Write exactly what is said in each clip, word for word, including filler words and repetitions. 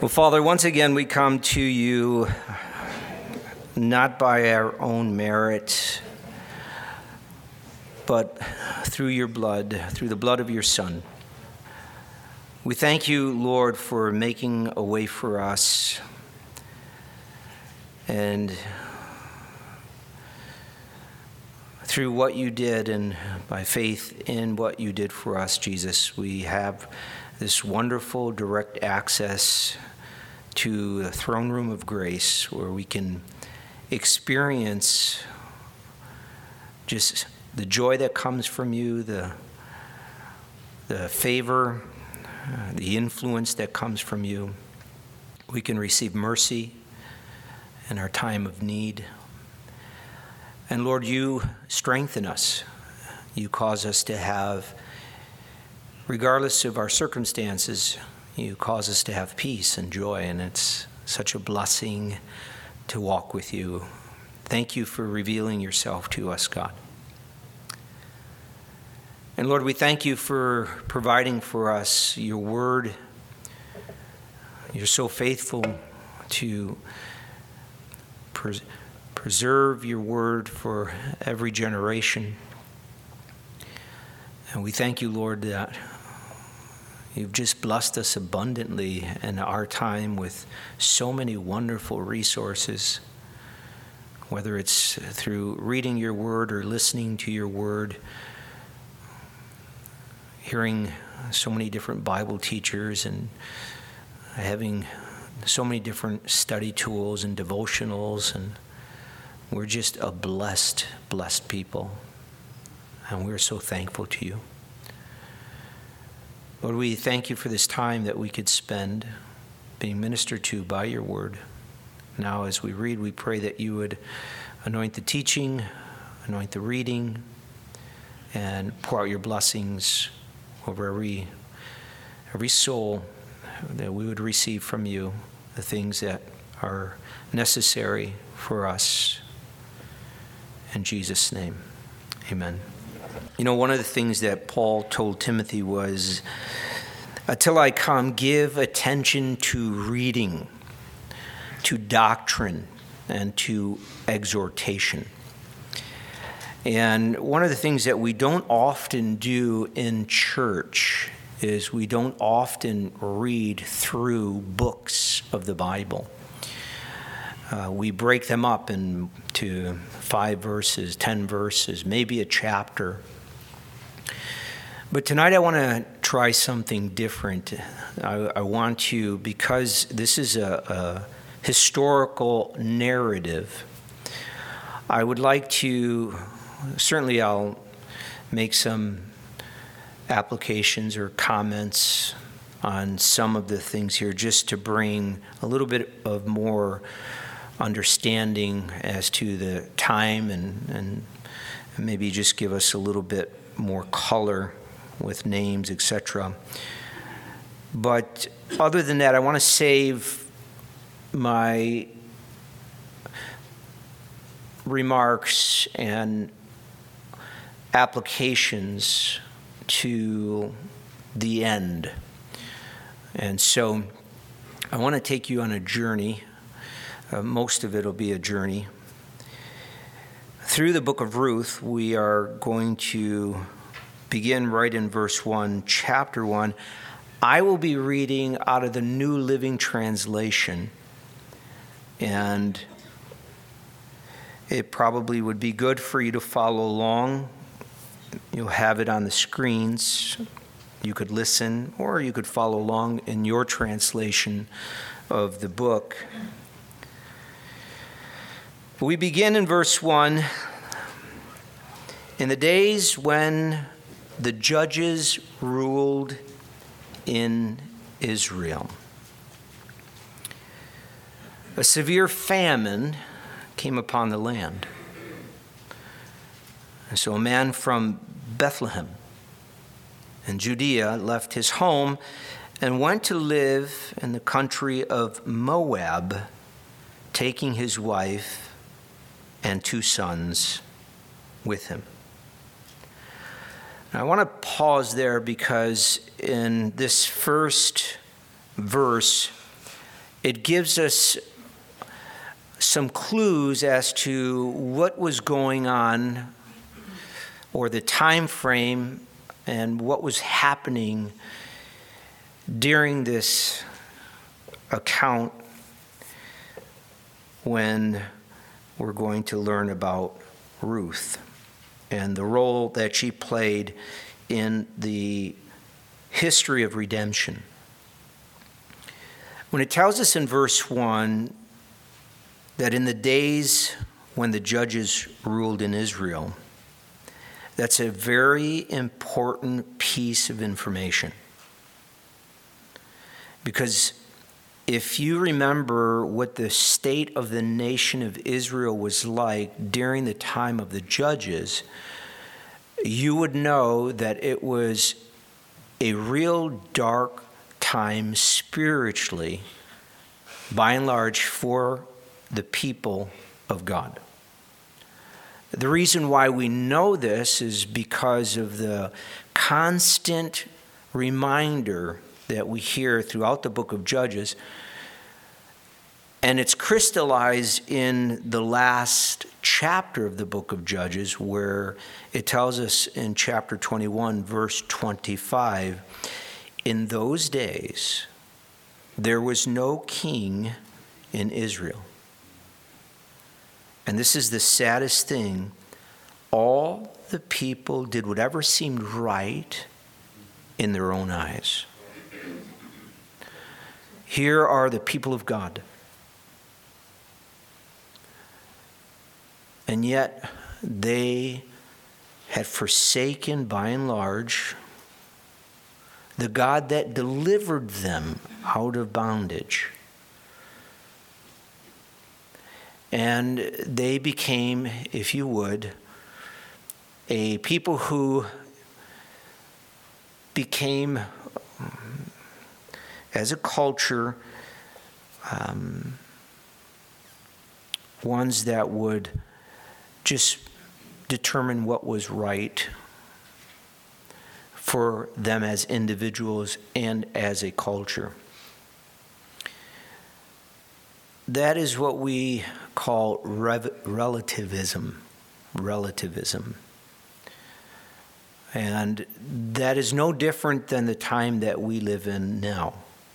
Well, Father, once again we come to you not by our own merit, but through your blood, through the blood of your Son. We thank you, Lord, for making a way for us, and through what you did and by faith in what you did for us, Jesus, we have this wonderful direct access to the throne room of grace where we can experience just the joy that comes from you, the, the favor, uh, the influence that comes from you. We can receive mercy in our time of need. And Lord, you strengthen us. You cause us to have, regardless of our circumstances, you cause us to have peace and joy, and it's such a blessing to walk with you. Thank you for revealing yourself to us, God. And Lord, we thank you for providing for us your word. You're so faithful to pres- preserve your word for every generation. And we thank you, Lord, that you've just blessed us abundantly in our time with so many wonderful resources, whether it's through reading your word or listening to your word, hearing so many different Bible teachers and having so many different study tools and devotionals, and we're just a blessed, blessed people, and we're so thankful to you. Lord, we thank you for this time that we could spend being ministered to by your word. Now, as we read, we pray that you would anoint the teaching, anoint the reading, and pour out your blessings over every, every soul, that we would receive from you the things that are necessary for us. In Jesus' name, amen. You know, one of the things that Paul told Timothy was, until I come, give attention to reading, to doctrine, and to exhortation. And one of the things that we don't often do in church is we don't often read through books of the Bible. Uh, we break them up into five verses, ten verses, maybe a chapter. But tonight I want to try something different. I, I want to, because this is a, a historical narrative, I would like to, certainly I'll make some applications or comments on some of the things here just to bring a little bit of more understanding as to the time and, and maybe just give us a little bit more color with names, et cetera. But other than that, I want to save my remarks and applications to the end. And so I want to take you on a journey. Uh, most of it will be a journey. Through the book of Ruth, we are going to begin right in verse one, chapter one. I will be reading out of the New Living Translation, and it probably would be good for you to follow along. You'll have it on the screens. You could listen, or you could follow along in your translation of the book. We begin in verse one. In the days when the judges ruled in Israel, a severe famine came upon the land. And so a man from Bethlehem in Judea left his home and went to live in the country of Moab, taking his wife and two sons with him. Now, I want to pause there because in this first verse, it gives us some clues as to what was going on, or the time frame, and what was happening during this account when we're going to learn about Ruth and the role that she played in the history of redemption. When it tells us in verse one that in the days when the judges ruled in Israel, that's a very important piece of information. Because if you remember what the state of the nation of Israel was like during the time of the judges, you would know that it was a real dark time spiritually, by and large, for the people of God. The reason why we know this is because of the constant reminder that we hear throughout the book of Judges, and it's crystallized in the last chapter of the book of Judges, where it tells us in chapter twenty-one, verse twenty-five, in those days there was no king in Israel. And this is the saddest thing. All the people did whatever seemed right in their own eyes. Here are the people of God. And yet they had forsaken, by and large, the God that delivered them out of bondage. And they became, if you would, a people who became, as a culture, um, ones that would just determine what was right for them as individuals and as a culture. That is what we call rev- relativism. Relativism. And that is no different than the time that we live in now.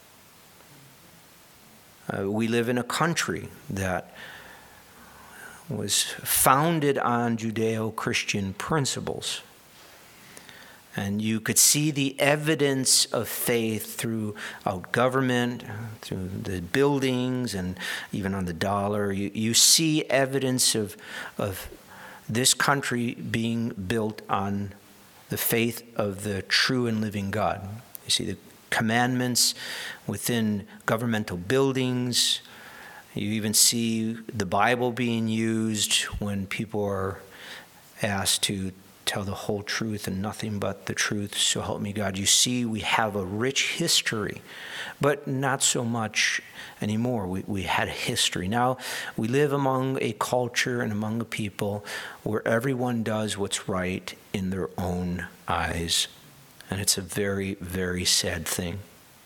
Uh, we live in a country that was founded on Judeo-Christian principles. And you could see the evidence of faith throughout government, through the buildings, and even on the dollar. You, you see evidence of, of this country being built on the faith of the true and living God. You see the commandments within governmental buildings. You even see the Bible being used when people are asked to tell the whole truth and nothing but the truth, so help me God. You see, we have a rich history, but not so much anymore. We, we had a history. Now we live among a culture and among a people where everyone does what's right in their own eyes. And it's a very, very sad thing.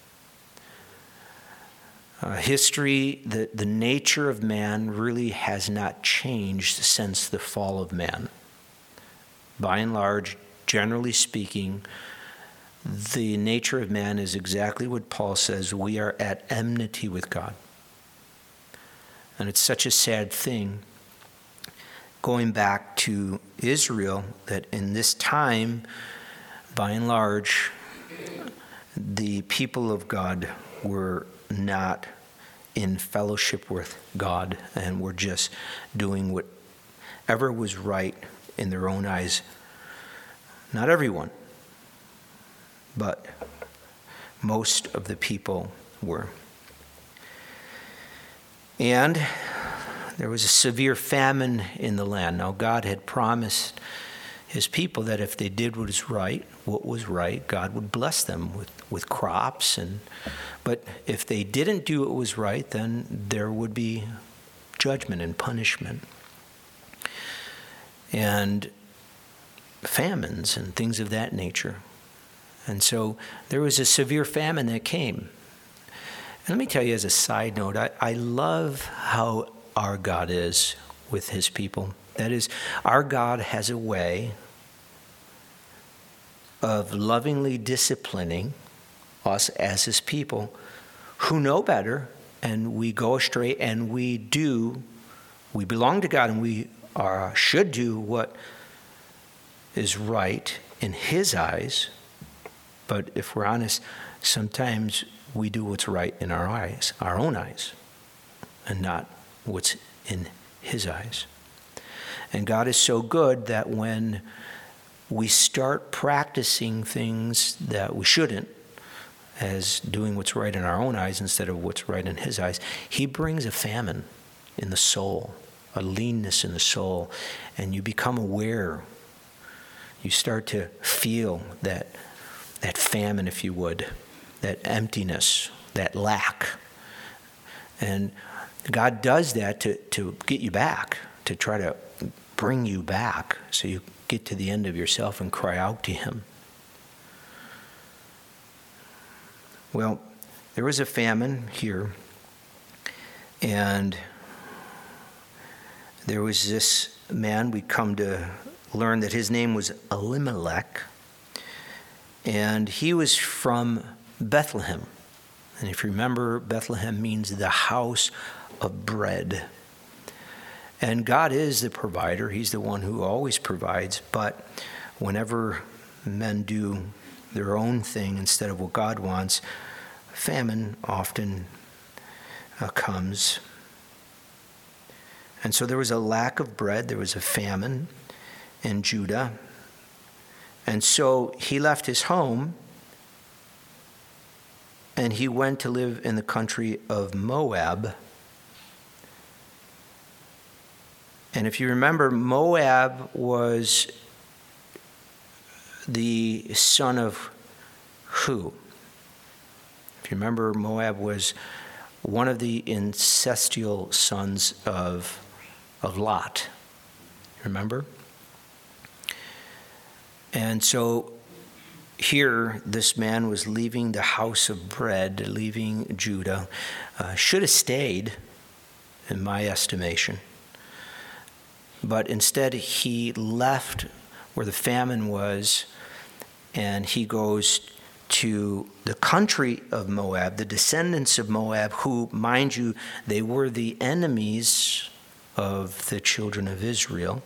Uh, history, the, the nature of man really has not changed since the fall of man. By and large, generally speaking, the nature of man is exactly what Paul says. We are at enmity with God. And it's such a sad thing, going back to Israel, that in this time, by and large, the people of God were not in fellowship with God and were just doing whatever was right in their own eyes. Not everyone, but most of the people were. And there was a severe famine in the land. Now, God had promised his people that if they did what was right, what was right, God would bless them with, with crops. And but if they didn't do what was right, then there would be judgment and punishment. And famines and things of that nature. And so there was a severe famine that came. Let me tell you as a side note, I, I love how our God is with his people. That is, our God has a way of lovingly disciplining us as his people who know better, and we go astray, and we do, we belong to God, and we are, should do what is right in his eyes. But if we're honest, sometimes we do what's right in our eyes, our own eyes, and not what's in his eyes. And God is so good that when we start practicing things that we shouldn't, as doing what's right in our own eyes instead of what's right in his eyes, he brings a famine in the soul, a leanness in the soul, and you become aware. You start to feel that that famine, if you would, that emptiness, that lack. And God does that to, to get you back, to try to bring you back so you get to the end of yourself and cry out to him. Well, there was a famine here, and there was this man, we come to learn that his name was Elimelech, and he was from Bethlehem. And if you remember, Bethlehem means the house of bread. And God is the provider. He's the one who always provides. But whenever men do their own thing instead of what God wants, famine often uh, comes. And so there was a lack of bread. There was a famine in Judah. And so he left his home and he went to live in the country of Moab. And if you remember, Moab was the son of who? If you remember, Moab was one of the incestual sons of, of Lot. Remember? And so here, this man was leaving the house of bread, leaving Judah. Uh, should have stayed, in my estimation. But instead, he left where the famine was, and he goes to the country of Moab, the descendants of Moab, who, mind you, they were the enemies of the children of Israel.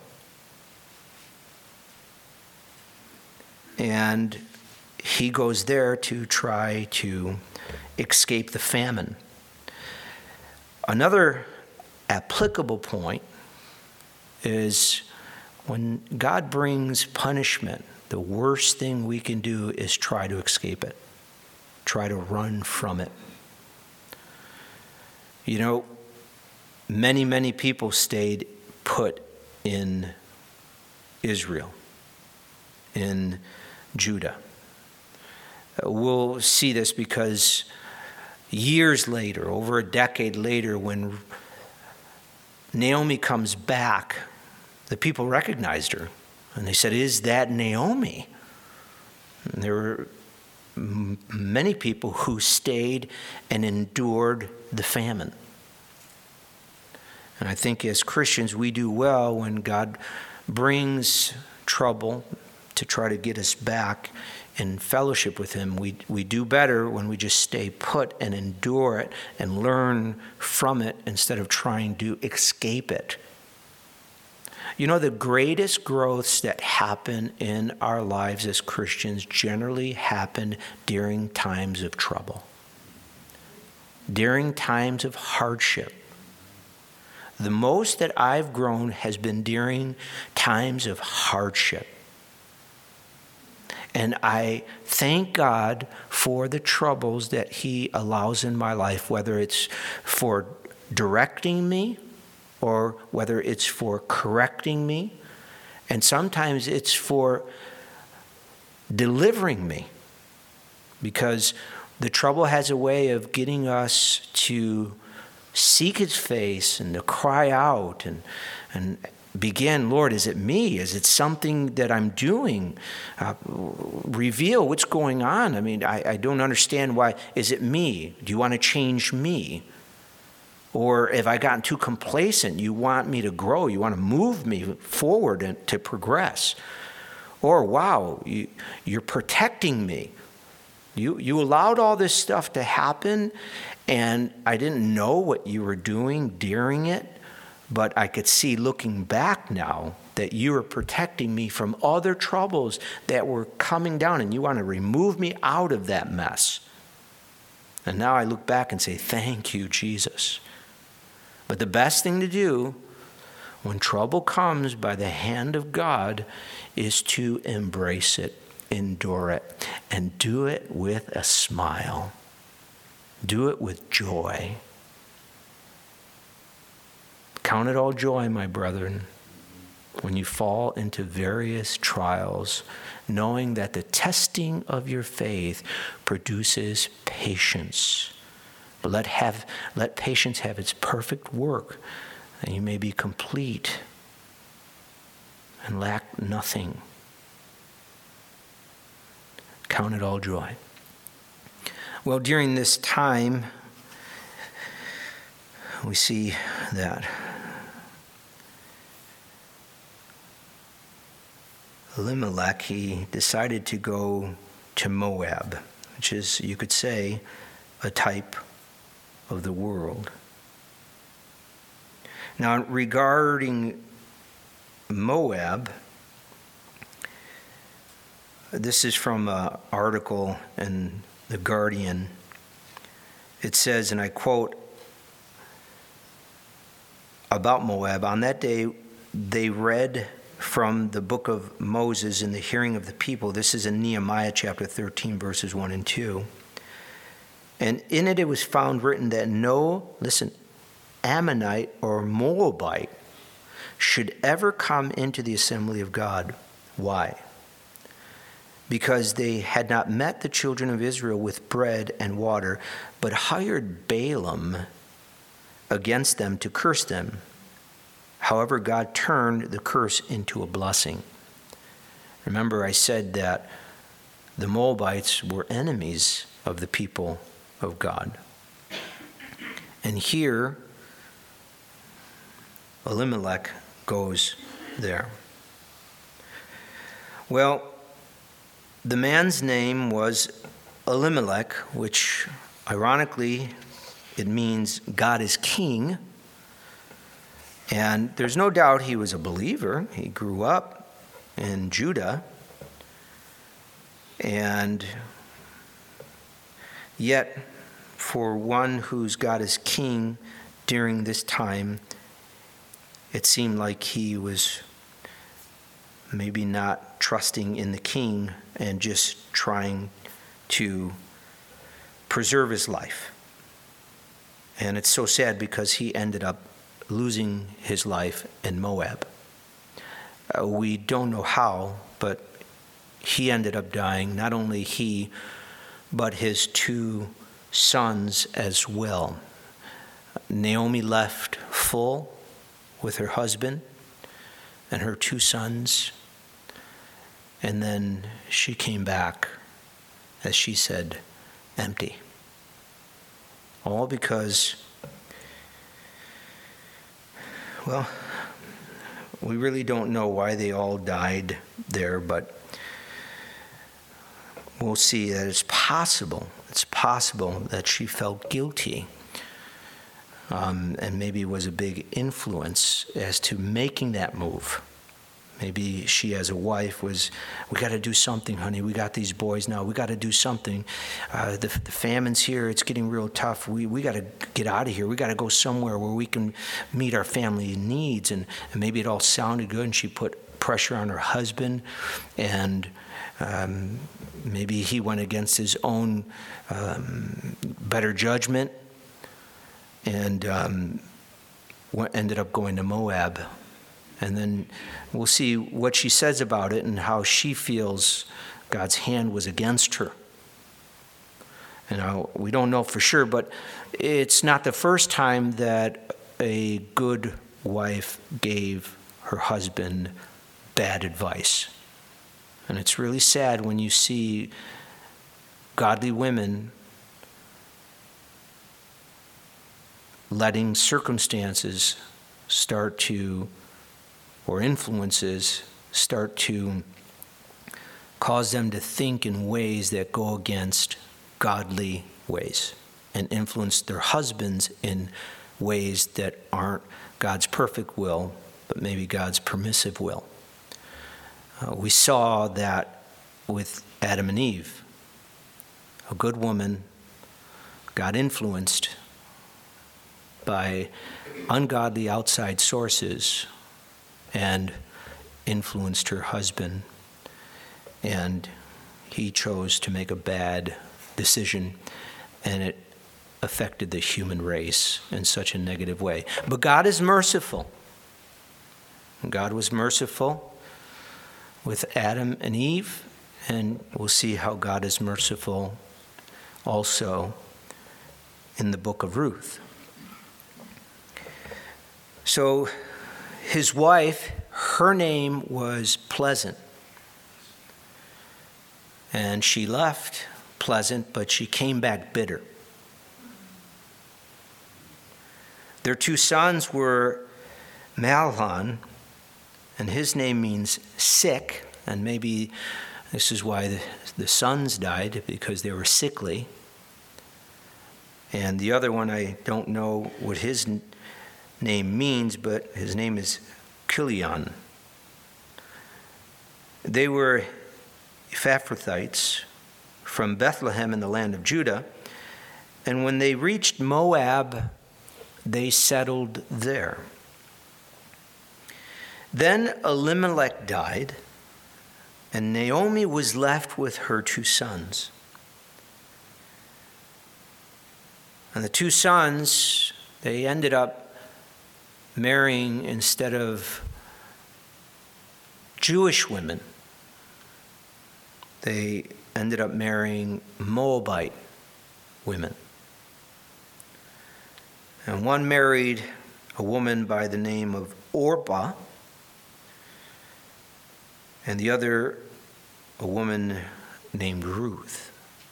And he goes there to try to escape the famine. Another applicable point is when God brings punishment, the worst thing we can do is try to escape it, try to run from it. You know, many, many people stayed put in Israel, in Judah. We'll see this because years later, over a decade later, when Naomi comes back, the people recognized her. And they said, "Is that Naomi?" And there were m- many people who stayed and endured the famine. And I think as Christians, we do well when God brings trouble to try to get us back in fellowship with him. We, we do better when we just stay put and endure it and learn from it instead of trying to escape it. You know, the greatest growths that happen in our lives as Christians generally happen during times of trouble, during times of hardship. The most that I've grown has been during times of hardship. And I thank God for the troubles that he allows in my life, whether it's for directing me or whether it's for correcting me. And sometimes it's for delivering me, because the trouble has a way of getting us to seek his face and to cry out and, and begin, Lord, is it me? Is it something that I'm doing? Uh, reveal what's going on. I mean, I, I don't understand why. Is it me? Do you want to change me? Or have I gotten too complacent? You want me to grow. You want to move me forward and to progress. Or, wow, you, you're protecting me. You, you allowed all this stuff to happen, and I didn't know what you were doing during it. But I could see looking back now that you were protecting me from other troubles that were coming down, and you want to remove me out of that mess. And now I look back and say, thank you, Jesus. But the best thing to do when trouble comes by the hand of God is to embrace it, endure it, and do it with a smile. Do it with joy. Count it all joy, my brethren, when you fall into various trials, knowing that the testing of your faith produces patience. But let have let patience have its perfect work, that you may be complete and lack nothing. Count it all joy. Well, during this time, we see that Elimelech, he decided to go to Moab, which is, you could say, a type of the world. Now, regarding Moab, this is from an article in The Guardian. It says, and I quote, about Moab, on that day they read from the book of Moses in the hearing of the people. This is in Nehemiah chapter thirteen, verses one and two. And in it it was found written that no, listen, Ammonite or Moabite should ever come into the assembly of God. Why? Because they had not met the children of Israel with bread and water, but hired Balaam against them to curse them. However, God turned the curse into a blessing. Remember, I said that the Moabites were enemies of the people of God. And here, Elimelech goes there. Well, the man's name was Elimelech, which ironically, it means God is king. And there's no doubt he was a believer. He grew up in Judah. And yet, for one whose God is king during this time, it seemed like he was maybe not trusting in the king and just trying to preserve his life. And it's so sad because he ended up losing his life in Moab. Uh, we don't know how, but he ended up dying. Not only he, but his two sons as well. Naomi left full with her husband and her two sons. And then she came back, as she said, empty. All because, well, we really don't know why they all died there, but we'll see that it's possible. It's possible that she felt guilty, um, and maybe was a big influence as to making that move. Maybe she, as a wife, was, we got to do something, honey. We got these boys now. We got to do something. Uh, the, the famine's here. It's getting real tough. We we got to get out of here. We got to go somewhere where we can meet our family needs. And, and maybe it all sounded good, and she put pressure on her husband. And um, maybe he went against his own um, better judgment and um, ended up going to Moab. And then we'll see what she says about it and how she feels God's hand was against her. You know, we don't know for sure, but it's not the first time that a good wife gave her husband bad advice. And it's really sad when you see godly women letting circumstances start to, or influences, start to cause them to think in ways that go against godly ways and influence their husbands in ways that aren't God's perfect will, but maybe God's permissive will. Uh, we saw that with Adam and Eve. A good woman got influenced by ungodly outside sources and influenced her husband, and he chose to make a bad decision, and it affected the human race in such a negative way. But God is merciful. God was merciful with Adam and Eve, and we'll see how God is merciful also in the book of Ruth. So his wife, her name was Pleasant. And she left pleasant, but she came back bitter. Their two sons were Mahlon, and his name means sick, and maybe this is why the, the sons died, because they were sickly. And the other one, I don't know what his name means, but his name is Kilion. They were Ephrathites from Bethlehem in the land of Judah, and when they reached Moab, they settled there. Then Elimelech died, and Naomi was left with her two sons. And the two sons, they ended up marrying, instead of Jewish women, they ended up marrying Moabite women. And one married a woman by the name of Orpah, and the other a woman named Ruth.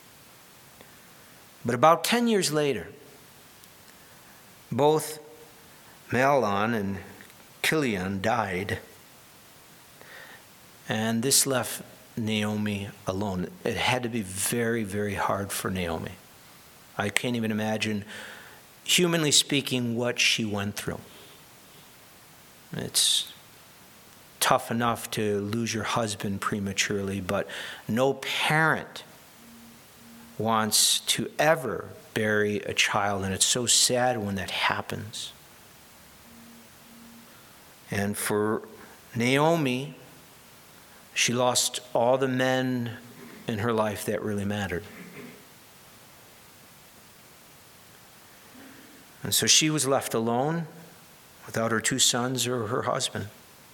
But about ten years later, both Mahlon and Kilion died, and this left Naomi alone. It had to be very, very hard for Naomi. I can't even imagine, humanly speaking, what she went through. It's tough enough to lose your husband prematurely, but no parent wants to ever bury a child, and it's so sad when that happens. And for Naomi, she lost all the men in her life that really mattered. And so she was left alone without her two sons or her husband.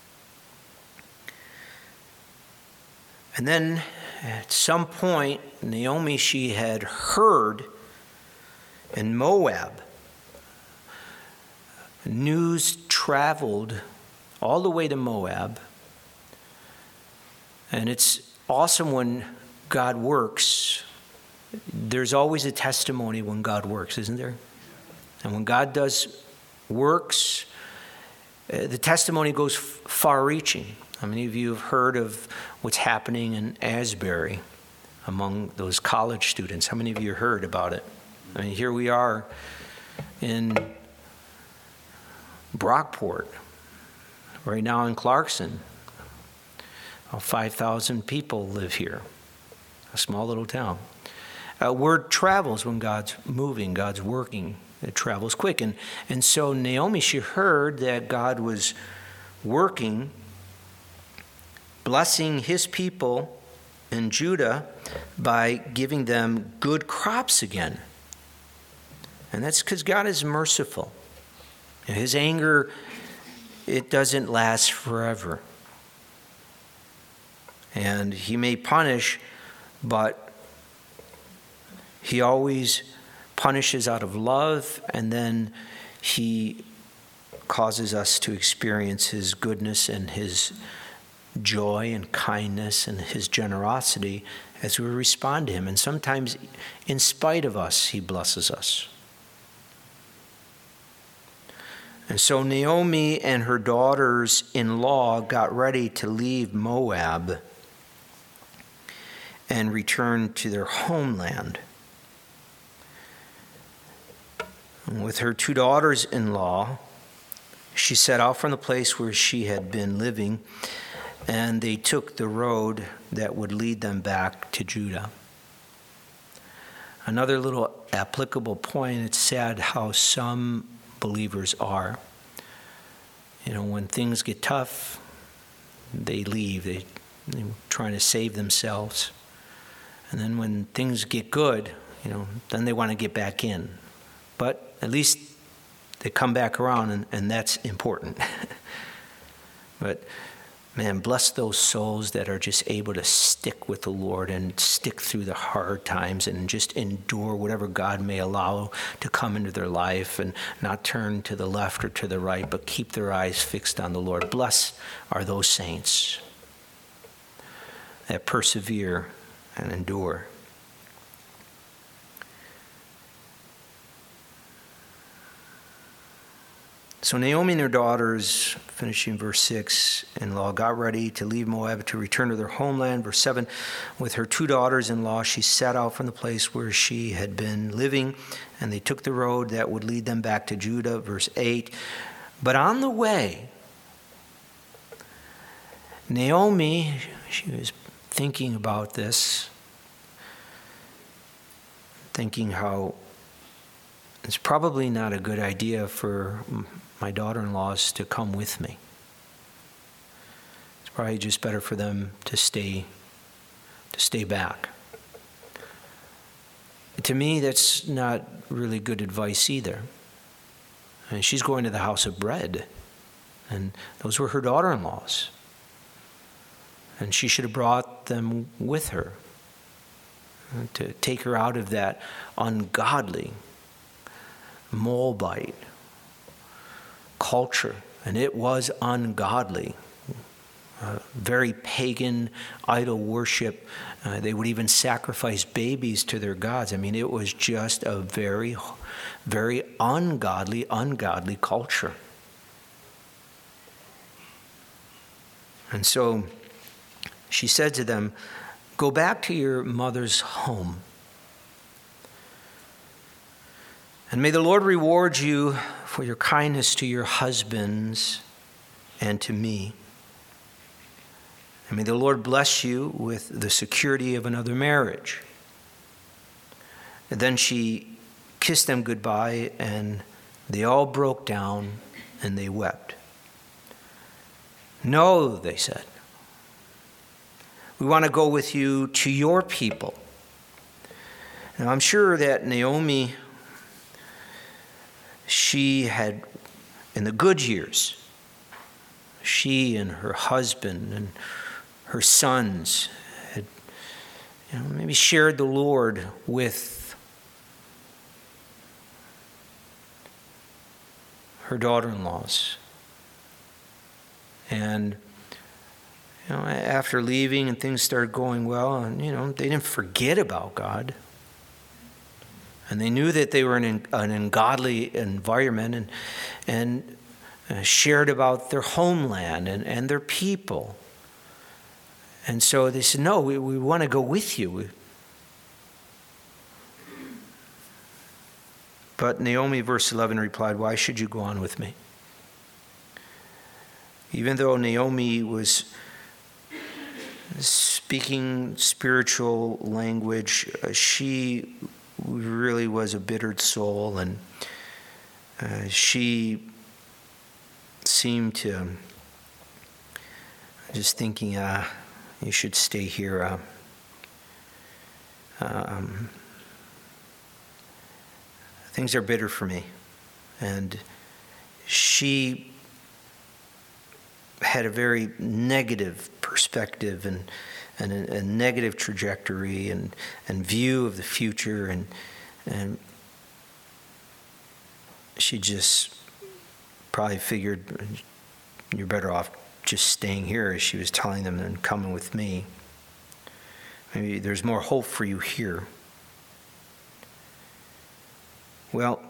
And then at some point, Naomi, she had heard in Moab, news traveled all the way to Moab. And it's awesome when God works. There's always a testimony when God works, isn't there? And when God does works, uh, the testimony goes f- far-reaching. How many of you have heard of what's happening in Asbury among those college students? How many of you heard about it? I mean, here we are in Brockport, right now in Clarkson. five thousand people live here, a small little town. Uh, word travels when God's moving, God's working. It travels quick. And, and so Naomi, she heard that God was working, blessing his people in Judah by giving them good crops again. And that's because God is merciful. His anger, it doesn't last forever. And he may punish, but he always punishes out of love, and then he causes us to experience his goodness and his joy and kindness and his generosity as we respond to him. And sometimes, in spite of us, he blesses us. And so Naomi and her daughters-in-law got ready to leave Moab and return to their homeland. And with her two daughters-in-law, she set out from the place where she had been living, and they took the road that would lead them back to Judah. Another little applicable point, it's sad how some believers are. You know, when things get tough, they leave. They, they're trying to save themselves. And then when things get good, you know, then they want to get back in. But at least they come back around, and, and that's important. But man, bless those souls that are just able to stick with the Lord and stick through the hard times and just endure whatever God may allow to come into their life and not turn to the left or to the right, but keep their eyes fixed on the Lord. Blessed are those saints that persevere and endure. So Naomi and her daughters, finishing verse six, in-law, got ready to leave Moab to return to their homeland. Verse seven, with her two daughters-in-law, she set out from the place where she had been living, and they took the road that would lead them back to Judah. Verse eight, but on the way, Naomi, she was thinking about this, thinking how it's probably not a good idea for my daughter-in-laws to come with me. It's probably just better for them to stay to stay back. To me, that's not really good advice either. And she's going to the house of bread, and those were her daughter-in-laws. And she should have brought them with her to take her out of that ungodly Moabite culture, and it was ungodly, uh, very pagan idol worship. Uh, they would even sacrifice babies to their gods. I mean, it was just a very, very ungodly, ungodly culture. And so she said to them, "Go back to your mother's home. And may the Lord reward you for your kindness to your husbands and to me. And may the Lord bless you with the security of another marriage." And then she kissed them goodbye, and they all broke down and they wept. "No," they said, "we want to go with you to your people." Now, I'm sure that Naomi, she had, in the good years, she and her husband and her sons had, you know, maybe shared the Lord with her daughter-in-laws. And, you know, after leaving and things started going well, and, you know, they didn't forget about God. And they knew that they were in an ungodly environment, and and uh, shared about their homeland and, and their people. And so they said, "No, we, we want to go with you." We... But Naomi, verse eleven, replied, "Why should you go on with me?" Even though Naomi was speaking spiritual language, uh, she really was a bittered soul, and uh, she seemed to just thinking, uh, you should stay here. Uh, um, things are bitter for me. And she had a very negative perspective and and a, a negative trajectory and, and view of the future, and and she just probably figured you're better off just staying here, as she was telling them, than coming with me. Maybe there's more hope for you here. Well,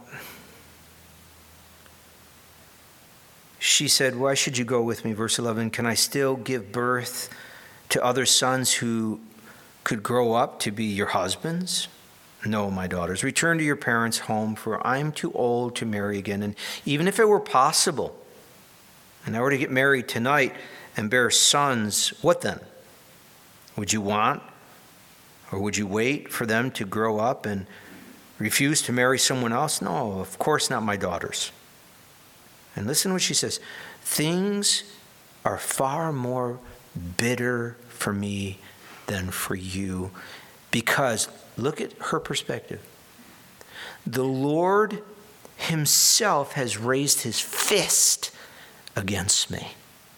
she said, why should you go with me? Verse eleven, can I still give birth to other sons who could grow up to be your husbands? No, my daughters, return to your parents' home, for I'm too old to marry again. And even if it were possible, and I were to get married tonight and bear sons, what then? Would you want, or would you wait for them to grow up and refuse to marry someone else? No, of course not, my daughters. And listen to what she says. Things are far more bitter for me than for you, because look at her perspective. The Lord himself has raised his fist against me.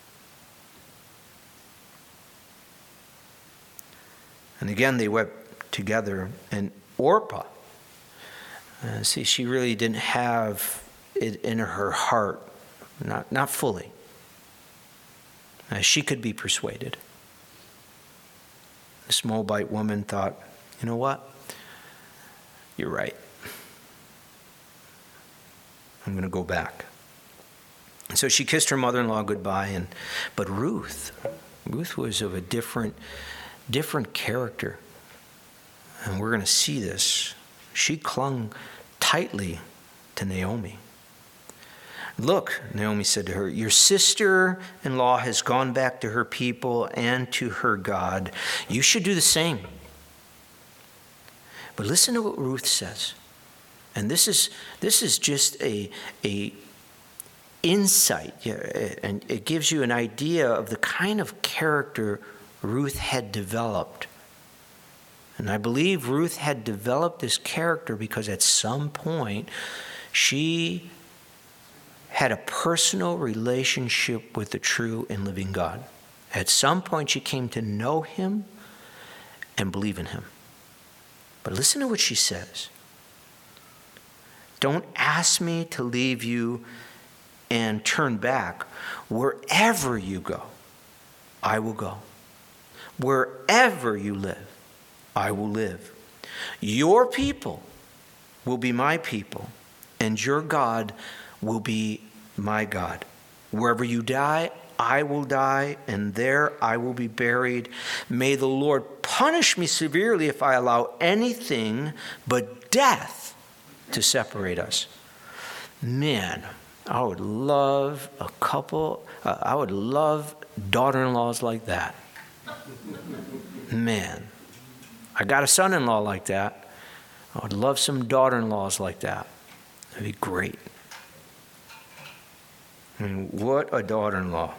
And again, they wept together. And Orpah, uh, see, she really didn't have it in her heart, not, not fully. Uh, she could be persuaded. This Moabite woman thought, you know what? You're right. I'm going to go back. And so she kissed her mother-in-law goodbye. And but Ruth, Ruth was of a different, different character. And we're going to see this. She clung tightly to Naomi. Look, Naomi said to her, your sister-in-law has gone back to her people and to her God. You should do the same. But listen to what Ruth says. And this is this is just a, a insight, and it gives you an idea of the kind of character Ruth had developed. And I believe Ruth had developed this character because at some point she had a personal relationship with the true and living God. At some point she came to know him and believe in him. But listen to what she says. Don't ask me to leave you and turn back. Wherever you go, I will go. Wherever you live, I will live. Your people will be my people, and your God will be my God. Wherever you die, I will die, and there I will be buried. May the Lord punish me severely if I allow anything but death to separate us. Man, I would love a couple, uh, I would love daughter-in-laws like that. Man, I got a son-in-law like that. I would love some daughter-in-laws like that. That'd be great. I mean, what a daughter-in-law.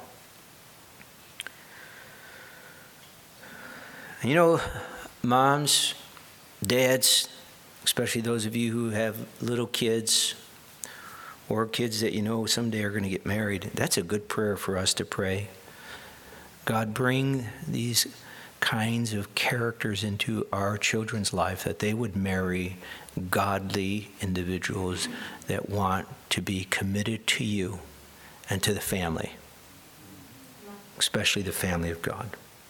You know, moms, dads, especially those of you who have little kids or kids that you know someday are going to get married, that's a good prayer for us to pray. God, bring these kinds of characters into our children's life, that they would marry godly individuals that want to be committed to you and to the family, especially the family of God.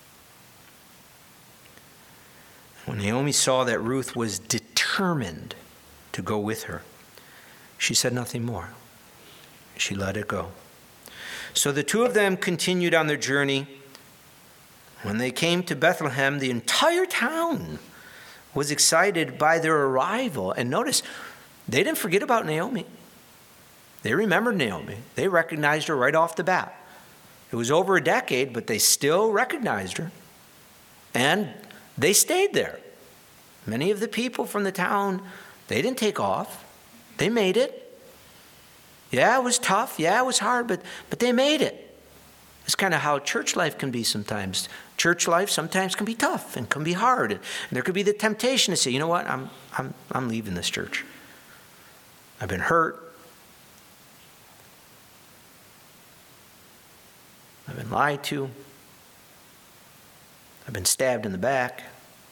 When Naomi saw that Ruth was determined to go with her, she said nothing more. She let it go. So the two of them continued on their journey. When they came to Bethlehem, the entire town was excited by their arrival. And notice, they didn't forget about Naomi. They remembered Naomi. They recognized her right off the bat. It was over a decade, but they still recognized her. And they stayed there. Many of the people from the town, they didn't take off. They made it. Yeah, it was tough. Yeah, it was hard, but, but they made it. It's kind of how church life can be sometimes. Church life sometimes can be tough and can be hard. And there could be the temptation to say, you know what, I'm, I'm, I'm leaving this church. I've been hurt. I've been lied to. I've been stabbed in the back.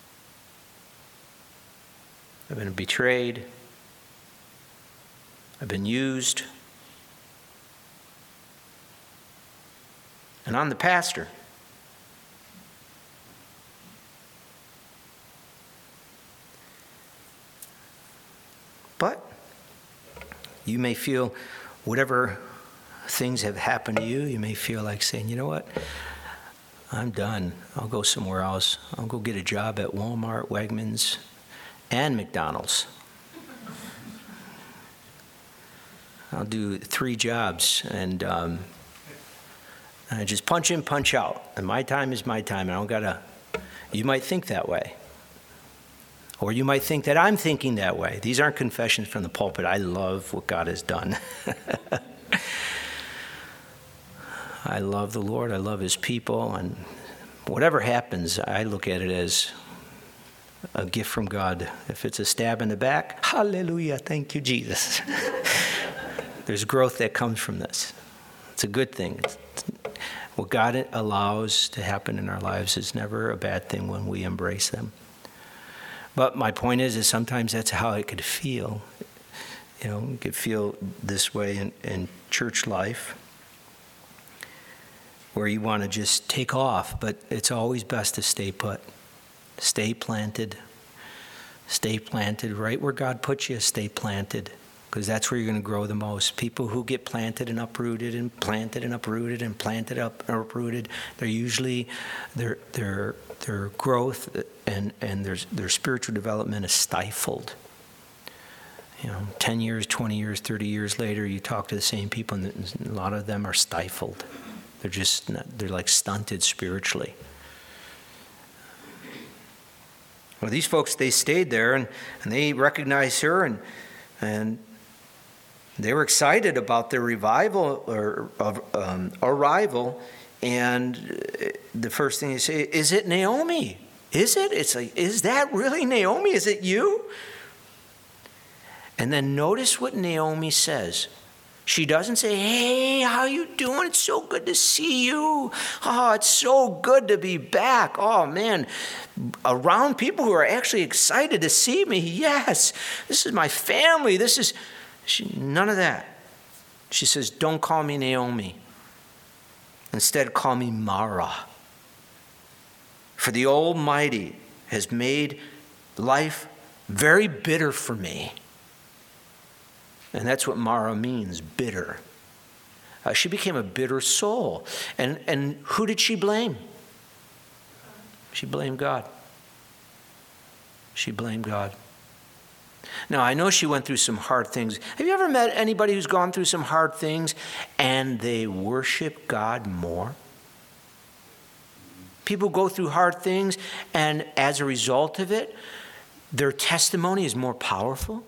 I've been betrayed. I've been used. And I'm the pastor. But you may feel whatever things have happened to you, you may feel like saying, you know what? I'm done. I'll go somewhere else. I'll go get a job at Walmart, Wegmans, and McDonald's. I'll do three jobs, and um, I just punch in, punch out. And my time is my time. And I don't gotta. You might think that way. Or you might think that I'm thinking that way. These aren't confessions from the pulpit. I love what God has done. I love the Lord. I love his people. And whatever happens, I look at it as a gift from God. If it's a stab in the back, hallelujah, thank you, Jesus. There's growth that comes from this. It's a good thing. It's, what God allows to happen in our lives is never a bad thing when we embrace them. But my point is, is sometimes that's how it could feel. You know, it could feel this way in, in church life, where you want to just take off, but it's always best to stay put. Stay planted. Stay planted right where God puts you, stay planted. Because that's where you're going to grow the most. People who get planted and uprooted and planted and uprooted and planted up and uprooted, they're usually, their their their growth and, and their, their spiritual development is stifled. You know, ten years, twenty years, thirty years later, you talk to the same people and a lot of them are stifled. They're just, not, they're like stunted spiritually. Well, these folks, they stayed there and, and they recognized her and and they were excited about their revival or of um, arrival. And the first thing you say, is it Naomi? Is it? It's like, is that really Naomi? Is it you? And then notice what Naomi says. She doesn't say, hey, how you doing? It's so good to see you. Oh, it's so good to be back. Oh, man, around people who are actually excited to see me. Yes, this is my family. This is, she, none of that. She says, don't call me Naomi. Instead, call me Mara. For the Almighty has made life very bitter for me. And that's what Mara means, bitter. Uh, she became a bitter soul. And, and who did she blame? She blamed God. She blamed God. Now, I know she went through some hard things. Have you ever met anybody who's gone through some hard things and they worship God more? People go through hard things, and as a result of it, their testimony is more powerful.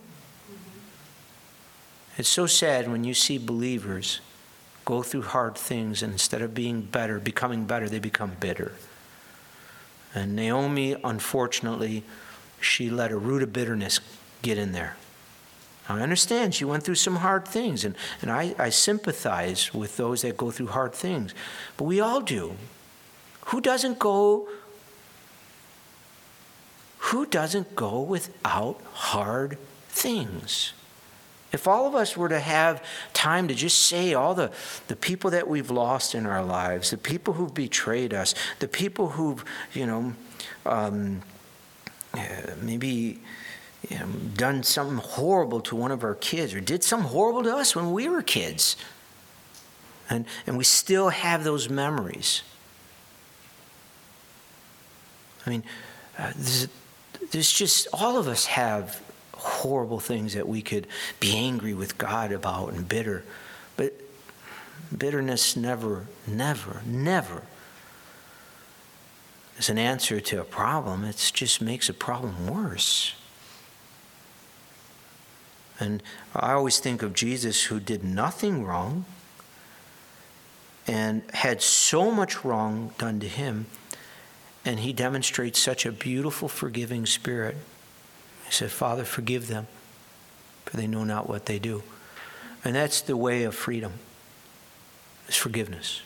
It's so sad when you see believers go through hard things, and instead of being better, becoming better, they become bitter. And Naomi, unfortunately, she let a root of bitterness get in there. I understand she went through some hard things, and, and I, I sympathize with those that go through hard things. But we all do. Who doesn't go, who doesn't go without hard things? If all of us were to have time to just say all the, the people that we've lost in our lives, the people who've betrayed us, the people who've, you know, um, maybe you know, done something horrible to one of our kids or did something horrible to us when we were kids. And, and we still have those memories. I mean, uh, there's, there's just, all of us have horrible things that we could be angry with God about and bitter. But bitterness never, never, never is an answer to a problem. It just makes a problem worse. And I always think of Jesus, who did nothing wrong and had so much wrong done to him, and he demonstrates such a beautiful, forgiving spirit. He said, Father, forgive them, for they know not what they do. And that's the way of freedom, is forgiveness.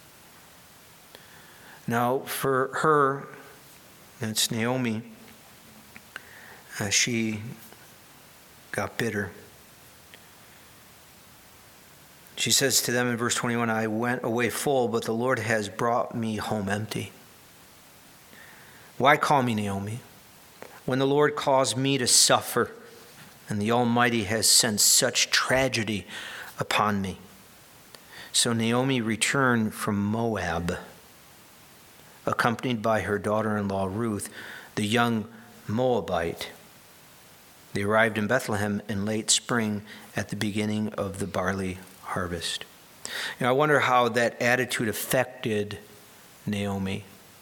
Now, for her, that's Naomi, uh, she got bitter. She says to them in verse twenty-one, I went away full, but the Lord has brought me home empty. Why call me Naomi, when the Lord caused me to suffer, and the Almighty has sent such tragedy upon me? So Naomi returned from Moab, accompanied by her daughter-in-law Ruth, the young Moabite. They arrived in Bethlehem in late spring at the beginning of the barley harvest. You know, I wonder how that attitude affected Naomi.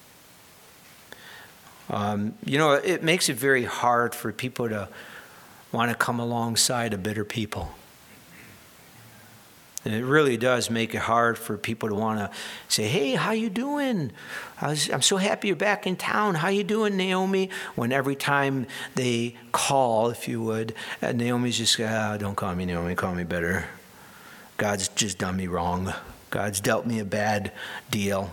Um, you know, it makes it very hard for people to want to come alongside a bitter people. And it really does make it hard for people to want to say, hey, how you doing? I was, I'm so happy you're back in town. How you doing, Naomi? When every time they call, if you would, uh, Naomi's just, ah, don't call me Naomi, call me better. God's just done me wrong. God's dealt me a bad deal.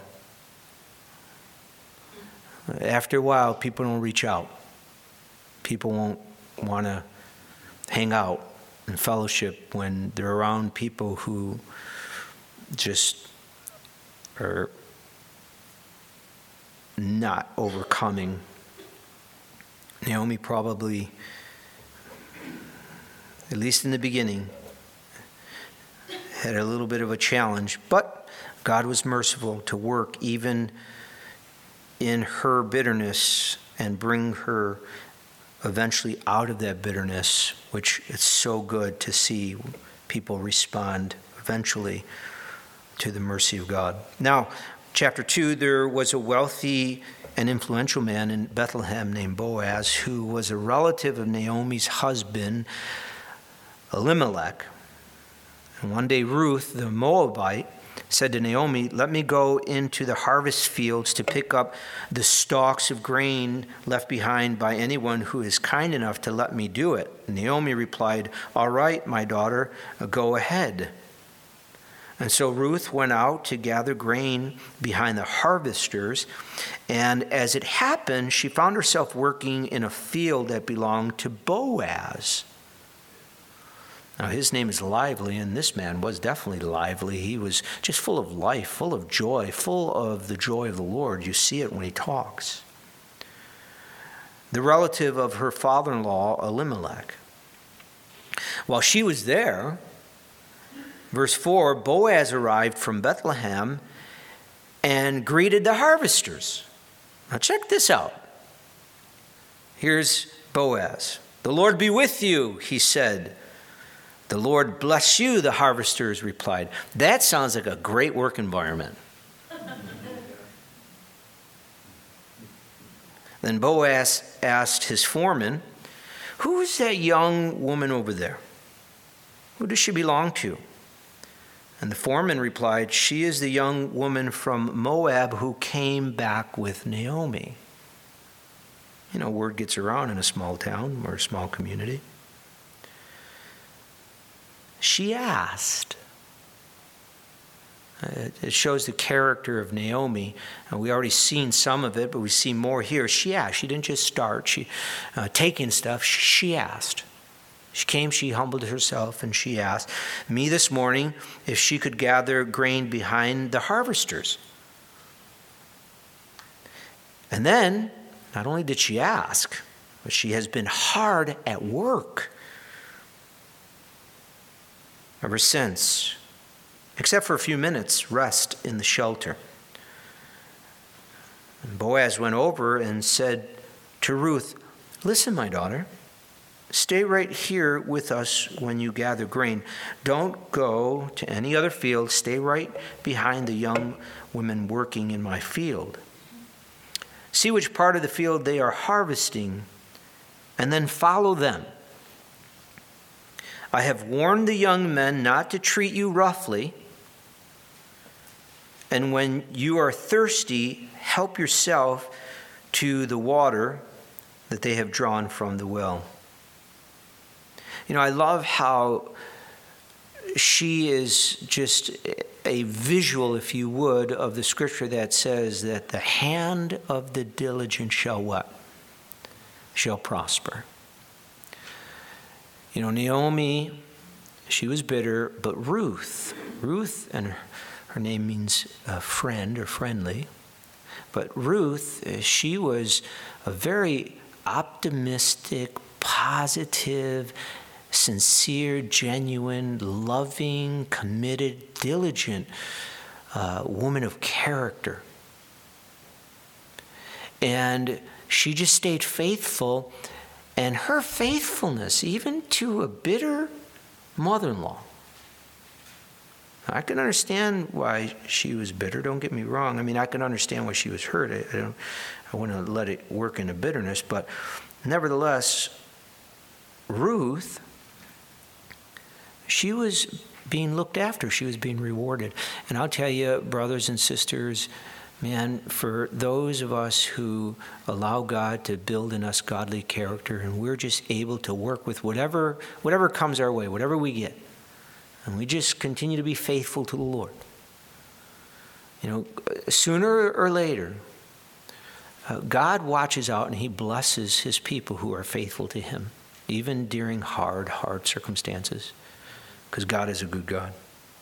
After a while, people don't reach out. People won't want to hang out and fellowship when they're around people who just are not overcoming. Naomi probably, at least in the beginning, had a little bit of a challenge, but God was merciful to work even in her bitterness and bring her eventually out of that bitterness, which it's so good to see people respond eventually to the mercy of God. Now, chapter two, there was a wealthy and influential man in Bethlehem named Boaz, who was a relative of Naomi's husband, Elimelech. And one day Ruth, the Moabite, said to Naomi, let me go into the harvest fields to pick up the stalks of grain left behind by anyone who is kind enough to let me do it. Naomi replied, all right, my daughter, go ahead. And so Ruth went out to gather grain behind the harvesters, and as it happened, she found herself working in a field that belonged to Boaz. Now, his name is Lively, and this man was definitely lively. He was just full of life, full of joy, full of the joy of the Lord. You see it when he talks. The relative of her father-in-law, Elimelech. While she was there, verse four, Boaz arrived from Bethlehem and greeted the harvesters. Now, check this out. Here's Boaz. The Lord be with you, he said. The Lord bless you, the harvesters replied. That sounds like a great work environment. Then Boaz asked his foreman, who is that young woman over there? Who does she belong to? And the foreman replied, she is the young woman from Moab who came back with Naomi. You know, word gets around in a small town or a small community. She asked. It shows the character of Naomi. And we already seen some of it, but we see more here. She asked. She didn't just start. She uh, taking stuff. She, she asked. She came, she humbled herself, and she asked me this morning if she could gather grain behind the harvesters. And then, not only did she ask, but she has been hard at work ever since, except for a few minutes rest in the shelter. And Boaz went over and said to Ruth, listen, my daughter, stay right here with us when you gather grain. Don't go to any other field. Stay right behind the young women working in my field. See which part of the field they are harvesting, and then follow them. I have warned the young men not to treat you roughly, and when you are thirsty, help yourself to the water that they have drawn from the well. You know, I love how she is just a visual, if you would, of the scripture that says that the hand of the diligent shall what? Shall prosper. You know, Naomi, She was bitter, but Ruth, Ruth, and her, her name means uh, friend or friendly, but Ruth, uh, she was a very optimistic, positive, sincere, genuine, loving, committed, diligent uh, woman of character. And she just stayed faithful, and her faithfulness, even to a bitter mother-in-law. I can understand why she was bitter, don't get me wrong. I mean, I can understand why she was hurt. I, I don't, I want to let it work into bitterness, but nevertheless, Ruth, she was being looked after. She was being rewarded. And I'll tell you, brothers and sisters, man, for those of us who allow God to build in us godly character, and we're just able to work with whatever whatever comes our way, whatever we get, and we just continue to be faithful to the Lord. You know, sooner or later, uh, God watches out and he blesses his people who are faithful to him, even during hard, hard circumstances, because God is a good God.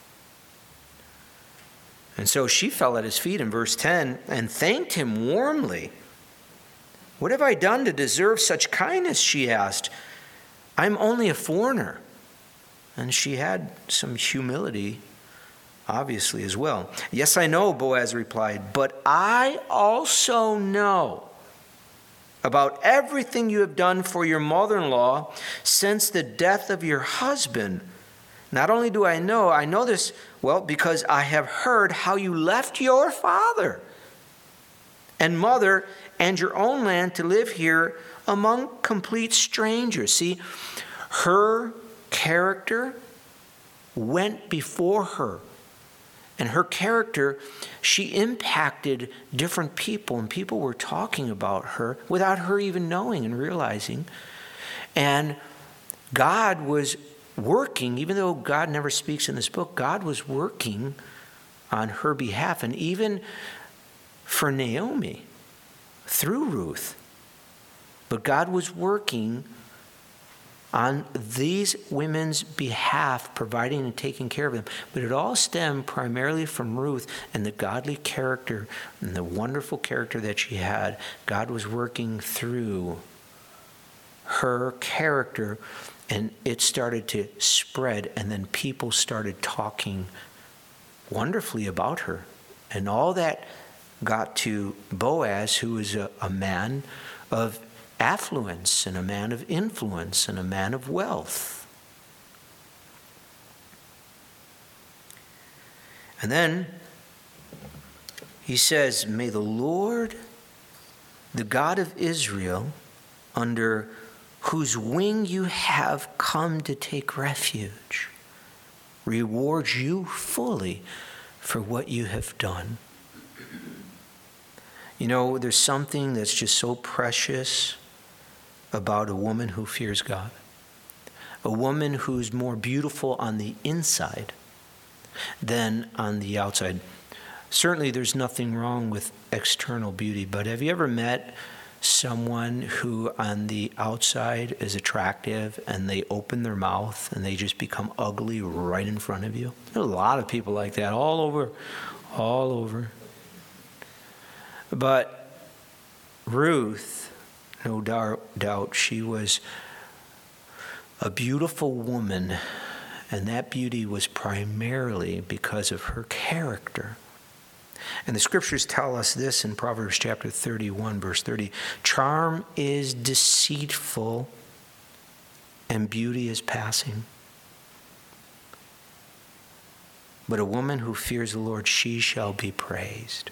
And so she fell at his feet in verse ten and thanked him warmly. "What have I done to deserve such kindness?" she asked. "I'm only a foreigner." And she had some humility, obviously, as well. "Yes, I know," Boaz replied, "but I also know about everything you have done for your mother-in-law since the death of your husband. Not only do I know, I know this, well, because I have heard how you left your father and mother and your own land to live here among complete strangers." See, her character went before her. And her character, she impacted different people, and people were talking about her without her even knowing and realizing. And God was working, even though God never speaks in this book, God was working on her behalf, and even for Naomi through Ruth. But God was working on these women's behalf, providing and taking care of them. But it all stemmed primarily from Ruth and the godly character and the wonderful character that she had. God was working through her character, and it started to spread, and then people started talking wonderfully about her. And all that got to Boaz, who was a, a man of affluence and a man of influence and a man of wealth. And then he says, "May the Lord, the God of Israel, under whose wing you have come to take refuge, reward you fully for what you have done." You know, there's something that's just so precious about a woman who fears God. A woman who's more beautiful on the inside than on the outside. Certainly there's nothing wrong with external beauty, but have you ever met someone who on the outside is attractive and they open their mouth and they just become ugly right in front of you? There's a lot of people like that all over, all over. But Ruth, no doubt, she was a beautiful woman, and that beauty was primarily because of her character. And the scriptures tell us this in Proverbs chapter thirty-one, verse thirty. "Charm is deceitful, and beauty is passing. But a woman who fears the Lord, she shall be praised."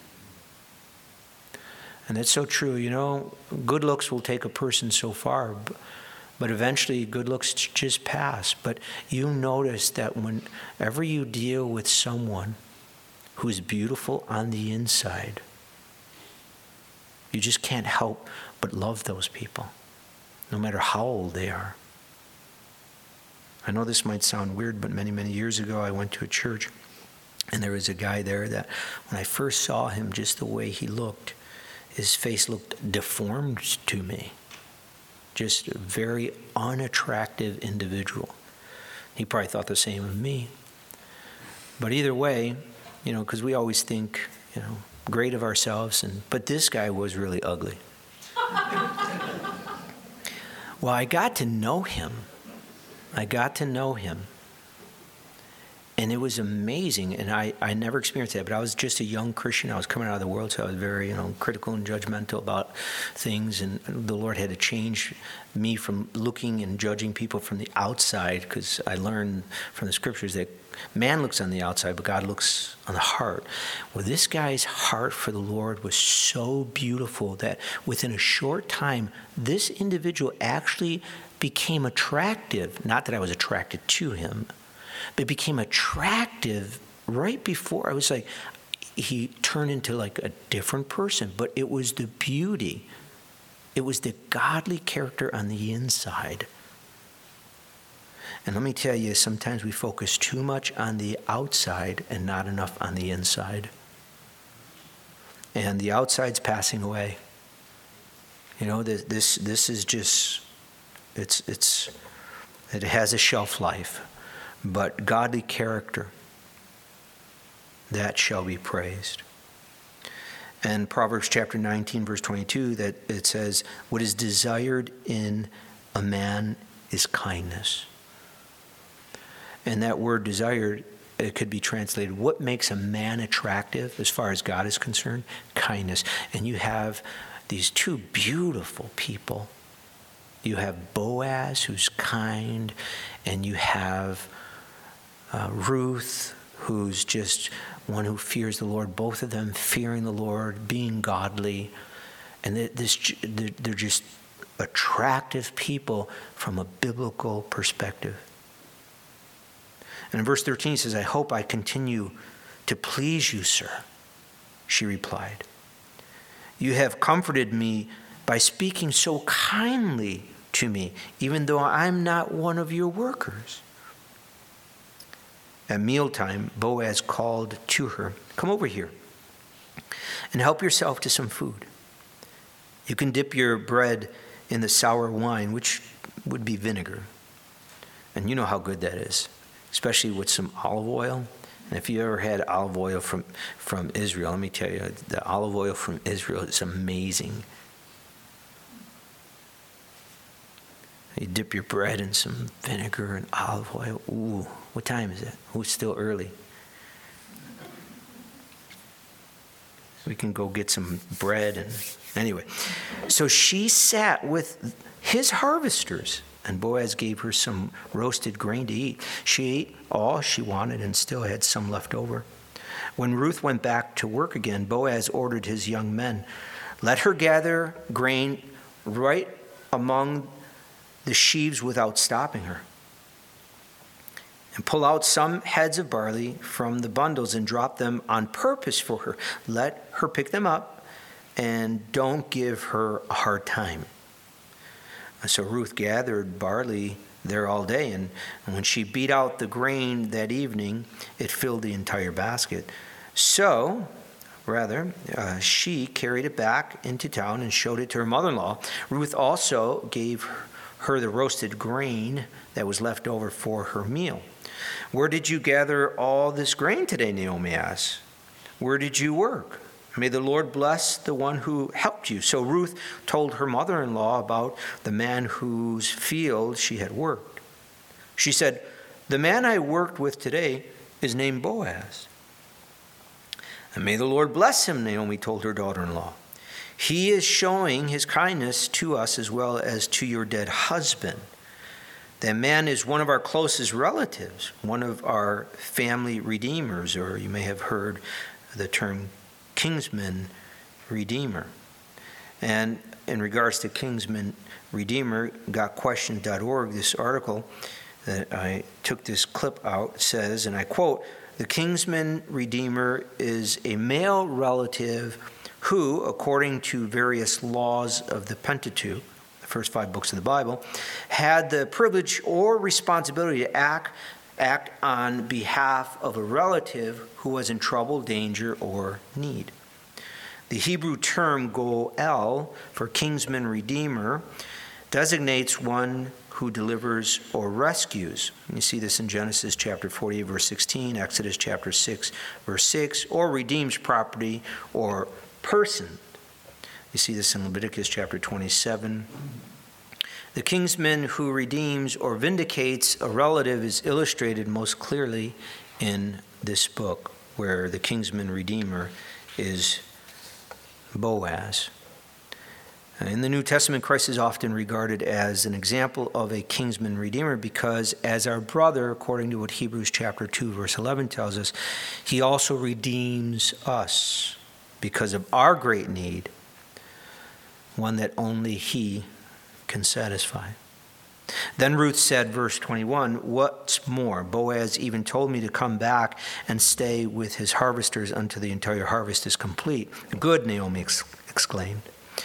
And that's so true. You know, good looks will take a person so far, but eventually good looks just pass. But you notice that whenever you deal with someone who's beautiful on the inside, you just can't help but love those people, no matter how old they are. I know this might sound weird, but many, many years ago I went to a church, and there was a guy there that when I first saw him, just the way he looked, his face looked deformed to me. Just a very unattractive individual. He probably thought the same of me. But either way, you know, because we always think, you know, great of ourselves, and but this guy was really ugly. Well, I got to know him. I got to know him. And it was amazing, and I, I never experienced that, but I was just a young Christian. I was coming out of the world, so I was very, you know, critical and judgmental about things, and the Lord had to change me from looking and judging people from the outside, because I learned from the scriptures that man looks on the outside, but God looks on the heart. Well, this guy's heart for the Lord was so beautiful that within a short time, this individual actually became attractive. Not that I was attracted to him, but became attractive right before. I was like, he turned into like a different person, but it was the beauty. It was the godly character on the inside. And let me tell you, sometimes we focus too much on the outside and not enough on the inside. And the outside's passing away. You know, this this, this is just, it's it's it has a shelf life. But godly character, that shall be praised. And Proverbs chapter nineteen, verse twenty-two, that it says, what is desired in a man is kindness. And that word desired, it could be translated, what makes a man attractive as far as God is concerned? Kindness. And you have these two beautiful people. You have Boaz, who's kind, and you have Uh, Ruth, who's just one who fears the Lord, both of them fearing the Lord, being godly. And this, they're just attractive people from a biblical perspective. And in verse thirteen, it says, I hope I continue to please you, sir. She replied, you have comforted me by speaking so kindly to me, even though I'm not one of your workers. At mealtime, Boaz called to her, come over here and help yourself to some food. You can dip your bread in the sour wine, which would be vinegar. And you know how good that is, especially with some olive oil. And if you ever had olive oil from, from Israel, let me tell you, the olive oil from Israel is amazing. You dip your bread in some vinegar and olive oil. Ooh, what time is it? Oh, it's still early. We can go get some bread. And anyway, so she sat with his harvesters, and Boaz gave her some roasted grain to eat. She ate all she wanted and still had some left over. When Ruth went back to work again, Boaz ordered his young men, let her gather grain right among the sheaves without stopping her, and pull out some heads of barley from the bundles and drop them on purpose for her. Let her pick them up and don't give her a hard time. So Ruth gathered barley there all day, and when she beat out the grain that evening, it filled the entire basket. So, rather, uh, she carried it back into town and showed it to her mother-in-law. Ruth also gave her her the roasted grain that was left over for her meal. Where did you gather all this grain today, Naomi asked. Where did you work? May the Lord bless the one who helped you. So Ruth told her mother-in-law about the man whose field she had worked. She said, the man I worked with today is named Boaz. And may the Lord bless him, Naomi told her daughter-in-law. He is showing his kindness to us as well as to your dead husband. That man is one of our closest relatives, one of our family redeemers, or you may have heard the term kinsman redeemer. And in regards to kinsman redeemer, got questions dot org, this article that I took this clip out says, and I quote, the kinsman redeemer is a male relative who, according to various laws of the Pentateuch, the first five books of the Bible, had the privilege or responsibility to act, act on behalf of a relative who was in trouble, danger, or need. The Hebrew term goel for kinsman redeemer designates one who delivers or rescues. You see this in Genesis chapter forty-eight, verse sixteen, Exodus chapter six, verse six, or redeems property or person. You see this in Leviticus chapter twenty-seven. The kinsman who redeems or vindicates a relative is illustrated most clearly in this book, where the kinsman redeemer is Boaz. In the New Testament, Christ is often regarded as an example of a kinsman redeemer because, as our brother, according to what Hebrews chapter two, verse eleven tells us, he also redeems us because of our great need, one that only he can satisfy. Then Ruth said, verse twenty-one, "What's more, Boaz even told me to come back and stay with his harvesters until the entire harvest is complete." "Good," Naomi ex- exclaimed.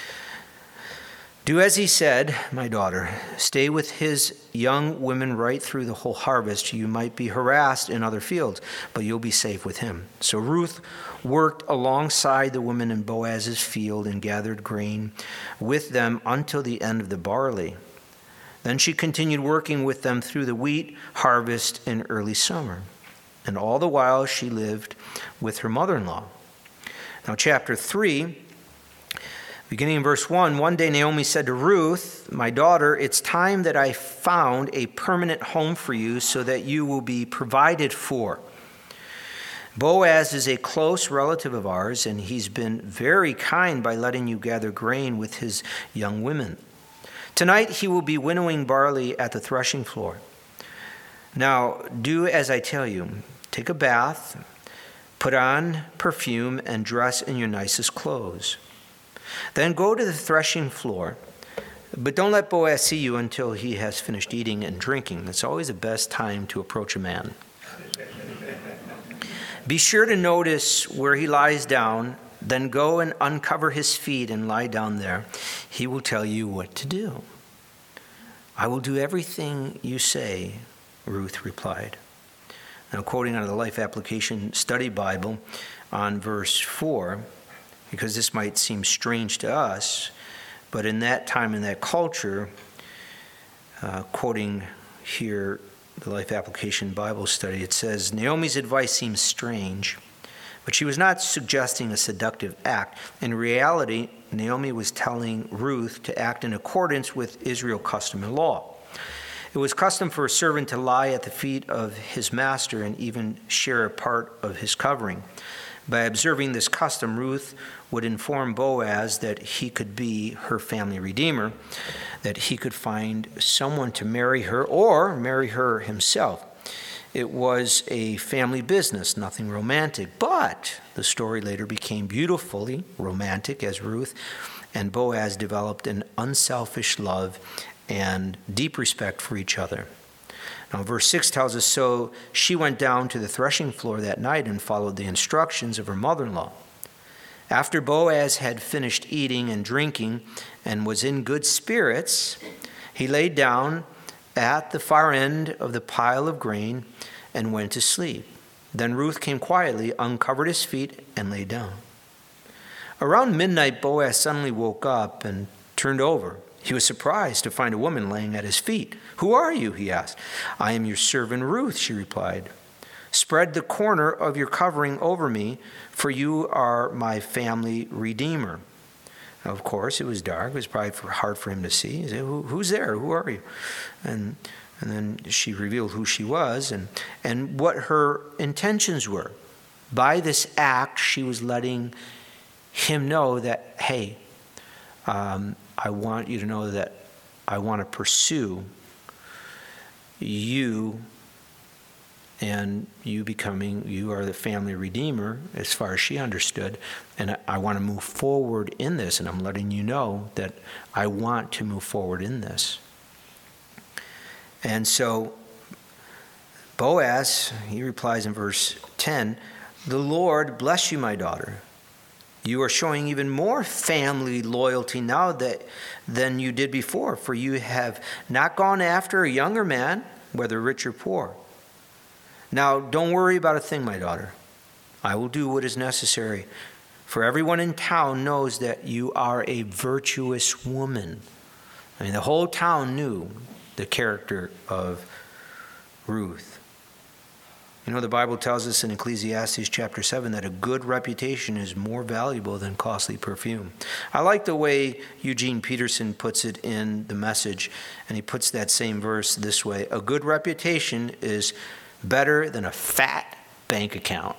"Do as he said, my daughter. Stay with his young women right through the whole harvest. You might be harassed in other fields, but you'll be safe with him." So Ruth worked alongside the women in Boaz's field and gathered grain with them until the end of the barley. Then she continued working with them through the wheat harvest in early summer. And all the while she lived with her mother-in-law. Now, chapter three, beginning in verse one, "One day Naomi said to Ruth, my daughter, it's time that I found a permanent home for you so that you will be provided for. Boaz is a close relative of ours, and he's been very kind by letting you gather grain with his young women. Tonight he will be winnowing barley at the threshing floor. Now do as I tell you. Take a bath, put on perfume, and dress in your nicest clothes. Then go to the threshing floor, but don't let Boaz see you until he has finished eating and drinking. That's always the best time to approach a man. Be sure to notice where he lies down, then go and uncover his feet and lie down there. He will tell you what to do." "I will do everything you say," Ruth replied. Now, quoting out of the Life Application Study Bible on verse four, because this might seem strange to us, but in that time, in that culture, uh, quoting here the Life Application Bible Study, it says, "Naomi's advice seems strange, but she was not suggesting a seductive act. In reality, Naomi was telling Ruth to act in accordance with Israel custom and law. It was custom for a servant to lie at the feet of his master and even share a part of his covering. By observing this custom, Ruth would inform Boaz that he could be her family redeemer, that he could find someone to marry her or marry her himself. It was a family business, nothing romantic, but the story later became beautifully romantic as Ruth and Boaz developed an unselfish love and deep respect for each other." Now, verse six tells us, "So she went down to the threshing floor that night and followed the instructions of her mother-in-law. After Boaz had finished eating and drinking and was in good spirits, he lay down at the far end of the pile of grain and went to sleep. Then Ruth came quietly, uncovered his feet, and lay down. Around midnight, Boaz suddenly woke up and turned over. He was surprised to find a woman laying at his feet. 'Who are you?' he asked. 'I am your servant Ruth,' she replied. 'Spread the corner of your covering over me, for you are my family redeemer.' Now, of course, it was dark. It was probably hard for him to see. He said, Who, who's there? Who are you? And and then she revealed who she was and, and what her intentions were. By this act, she was letting him know that, hey, um, I want you to know that I want to pursue you and you becoming, you are the family redeemer, as far as she understood. And I, I want to move forward in this, and I'm letting you know that I want to move forward in this. And so Boaz, he replies in verse ten, "The Lord bless you, my daughter. You are showing even more family loyalty now that, than you did before, for you have not gone after a younger man, whether rich or poor. Now, don't worry about a thing, my daughter. I will do what is necessary, for everyone in town knows that you are a virtuous woman." I mean, the whole town knew the character of Ruth. You know, the Bible tells us in Ecclesiastes chapter seven that a good reputation is more valuable than costly perfume. I like the way Eugene Peterson puts it in The Message, and he puts that same verse this way: a good reputation is better than a fat bank account.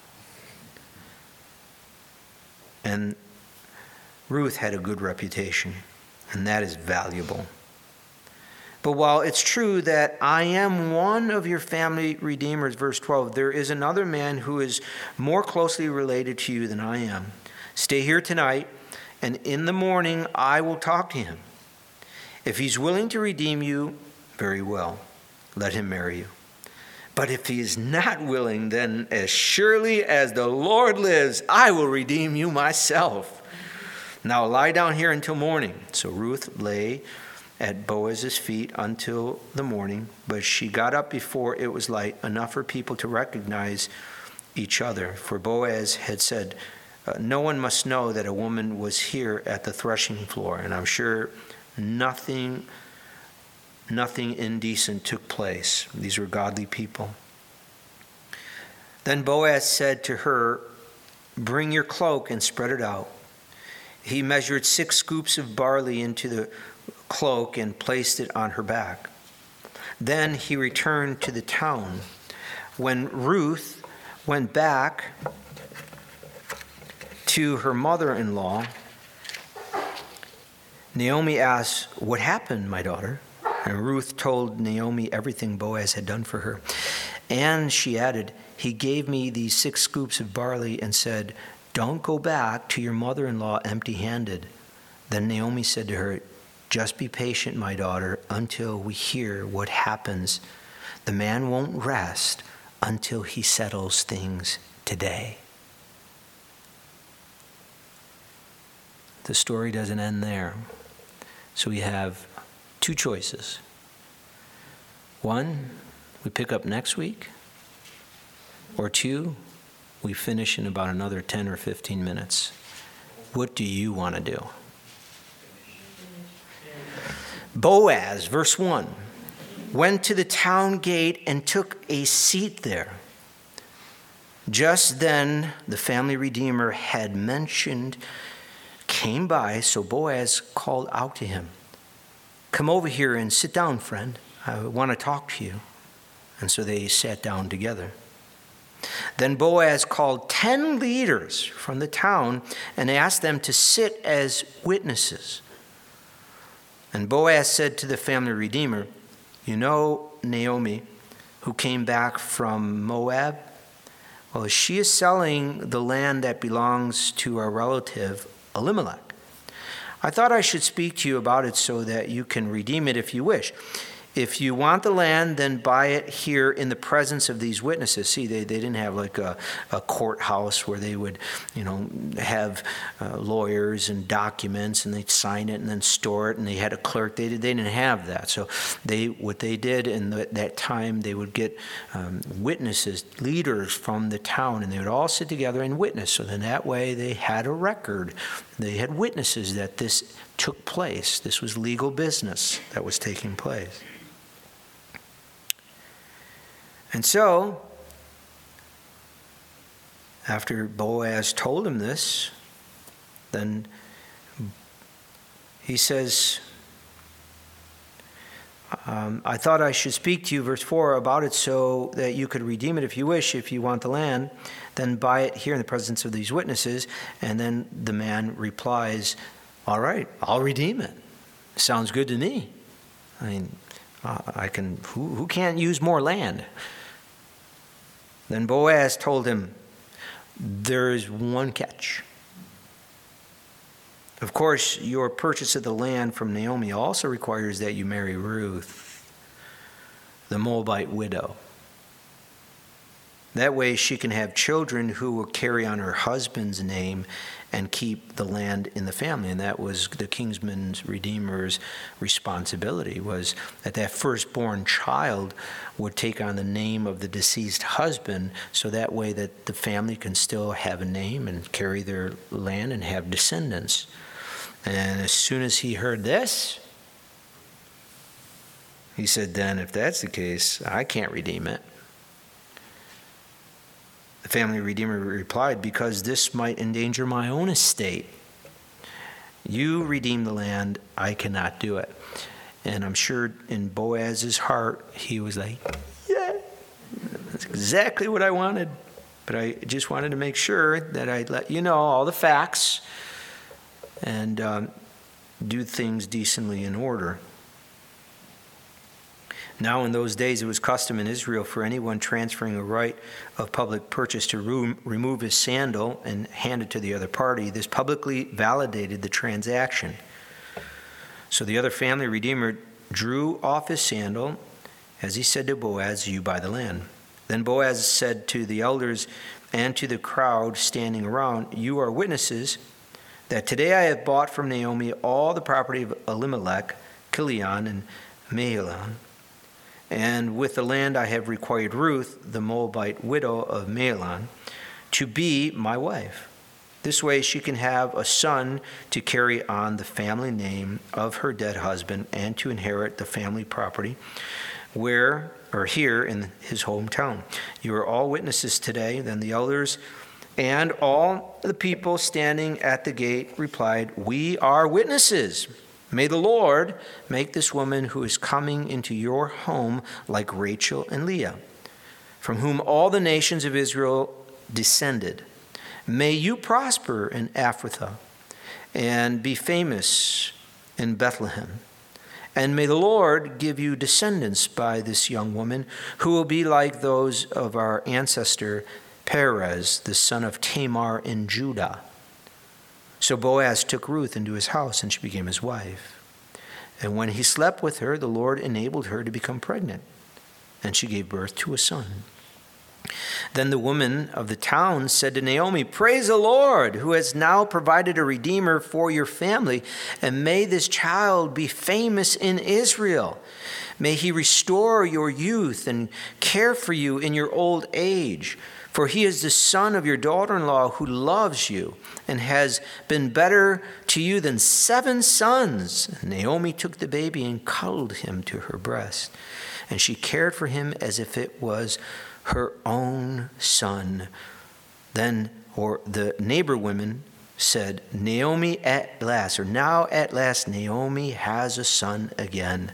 And Ruth had a good reputation, and that is valuable. But while it's true that I am one of your family redeemers, verse twelve, there is another man who is more closely related to you than I am. Stay here tonight, and in the morning I will talk to him. If he's willing to redeem you, very well, let him marry you. But if he is not willing, then as surely as the Lord lives, I will redeem you myself. Now lie down here until morning. So Ruth lay at Boaz's feet until the morning, but she got up before it was light, enough for people to recognize each other. For Boaz had said, uh, no one must know that a woman was here at the threshing floor. And I'm sure nothing, nothing indecent took place. These were godly people. Then Boaz said to her, bring your cloak and spread it out. He measured six scoops of barley into the cloak and placed it on her back. Then he returned to the town. When Ruth went back to her mother-in-law, Naomi asked, what happened, my daughter? And Ruth told Naomi everything Boaz had done for her. And she added, he gave me these six scoops of barley and said, don't go back to your mother-in-law empty-handed. Then Naomi said to her, just be patient, my daughter, until we hear what happens. The man won't rest until he settles things today. The story doesn't end there. So we have two choices. One, we pick up next week. Or two, we finish in about another ten or fifteen minutes. What do you want to do? Boaz, verse one, went to the town gate and took a seat there. Just then, the family redeemer had mentioned came by, so Boaz called out to him, come over here and sit down, friend. I want to talk to you. And so they sat down together. Then Boaz called ten leaders from the town and asked them to sit as witnesses. And Boaz said to the family redeemer, you know Naomi, who came back from Moab? Well, she is selling the land that belongs to our relative Elimelech. I thought I should speak to you about it so that you can redeem it if you wish. If you want the land, then buy it here in the presence of these witnesses. See, they, they didn't have like a, a courthouse where they would, you know, have uh, lawyers and documents and they'd sign it and then store it, and they had a clerk. They, did, they didn't have that. So they what they did in the, that time, they would get um, witnesses, leaders from the town, and they would all sit together and witness. So then that way they had a record. They had witnesses that this took place. This was legal business that was taking place. And so, after Boaz told him this, then he says, um, I thought I should speak to you, verse four, about it so that you could redeem it if you wish. If you want the land, then buy it here in the presence of these witnesses. And then the man replies, all right, I'll redeem it. Sounds good to me. I mean, I can, who, who can't use more land? Then Boaz told him, there is one catch. Of course, your purchase of the land from Naomi also requires that you marry Ruth, the Moabite widow. That way she can have children who will carry on her husband's name and keep the land in the family. And that was the kinsman's redeemer's responsibility, was that that firstborn child would take on the name of the deceased husband, so that way that the family can still have a name and carry their land and have descendants. And as soon as he heard this, He said, then if that's the case, I can't redeem it. The family redeemer replied, because this might endanger my own estate. You redeem the land, I cannot do it. And I'm sure in Boaz's heart, he was like, yeah, that's exactly what I wanted. But I just wanted to make sure that I'd let you know all the facts and um, do things decently in order. Now in those days it was custom in Israel for anyone transferring a right of public purchase to re- remove his sandal and hand it to the other party. This publicly validated the transaction. So the other family redeemer drew off his sandal as he said to Boaz, you buy the land. Then Boaz said to the elders and to the crowd standing around, you are witnesses that today I have bought from Naomi all the property of Elimelech, Kilion, and Mahlon. And with the land I have required Ruth, the Moabite widow of Mahlon, to be my wife. This way she can have a son to carry on the family name of her dead husband and to inherit the family property where or here in his hometown. You are all witnesses today. Then the elders and all the people standing at the gate replied, we are witnesses. May the Lord make this woman who is coming into your home like Rachel and Leah, from whom all the nations of Israel descended. May you prosper in Ephrathah and be famous in Bethlehem. And may the Lord give you descendants by this young woman who will be like those of our ancestor Perez, the son of Tamar in Judah. So Boaz took Ruth into his house, and she became his wife. And when he slept with her, the Lord enabled her to become pregnant, and she gave birth to a son. Then the woman of the town said to Naomi, praise the Lord, who has now provided a redeemer for your family, and may this child be famous in Israel. May he restore your youth and care for you in your old age. For he is the son of your daughter-in-law who loves you and has been better to you than seven sons. Naomi took the baby and cuddled him to her breast, and she cared for him as if it was her own son. Then, or the neighbor women said, Naomi at last, or now at last, Naomi has a son again.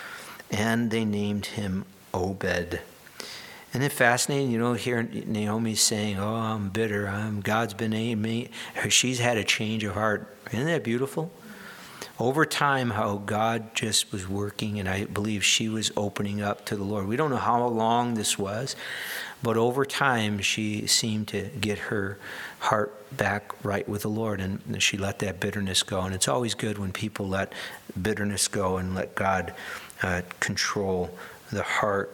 And they named him Obed. Isn't it fascinating? You know, here Naomi saying, oh, I'm bitter. I'm God's been aimed me. She's had a change of heart. Isn't that beautiful? Over time, how God just was working, and I believe she was opening up to the Lord. We don't know how long this was, but over time, she seemed to get her heart back right with the Lord, and she let that bitterness go. And it's always good when people let bitterness go and let God uh, control the heart.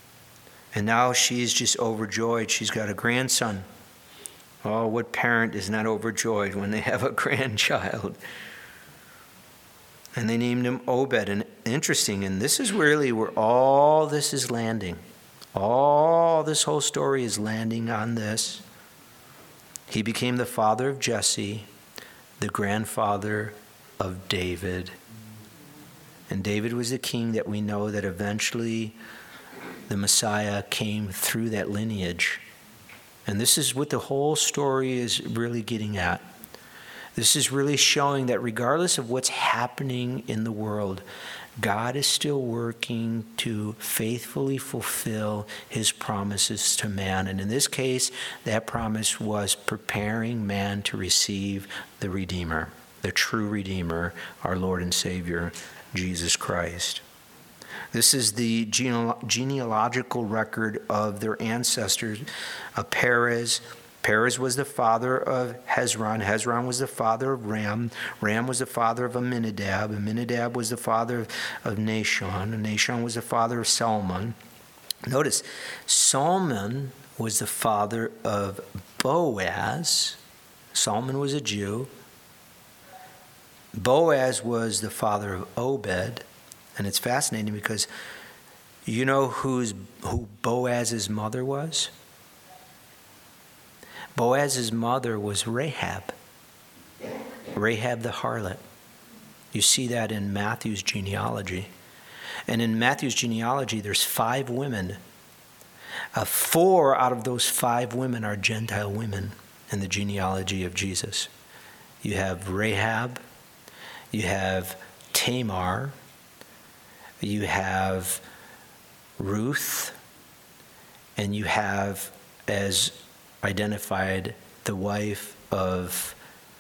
And now she's just overjoyed. She's got a grandson. Oh, what parent is not overjoyed when they have a grandchild? And they named him Obed. And interesting, and this is really where all this is landing. All this whole story is landing on this. He became the father of Jesse, the grandfather of David. And David was the king that we know that eventually the Messiah came through that lineage. And this is what the whole story is really getting at. This is really showing that regardless of what's happening in the world, God is still working to faithfully fulfill his promises to man. And in this case, that promise was preparing man to receive the Redeemer, the true Redeemer, our Lord and Savior, Jesus Christ. This is the geneal- genealogical record of their ancestors, uh, Perez. Perez was the father of Hezron. Hezron was the father of Ram. Ram was the father of Amminadab. Amminadab was the father of, of Nahshon. And Nahshon was the father of Salmon. Notice, Salmon was the father of Boaz. Salmon was a Jew. Boaz was the father of Obed. And it's fascinating because you know who's, who Boaz's mother was? Boaz's mother was Rahab. Rahab the harlot. You see that in Matthew's genealogy. And in Matthew's genealogy, there's five women. Uh, four out of those five women are Gentile women in the genealogy of Jesus. You have Rahab, you have Tamar, you have Ruth, and you have, as identified, the wife of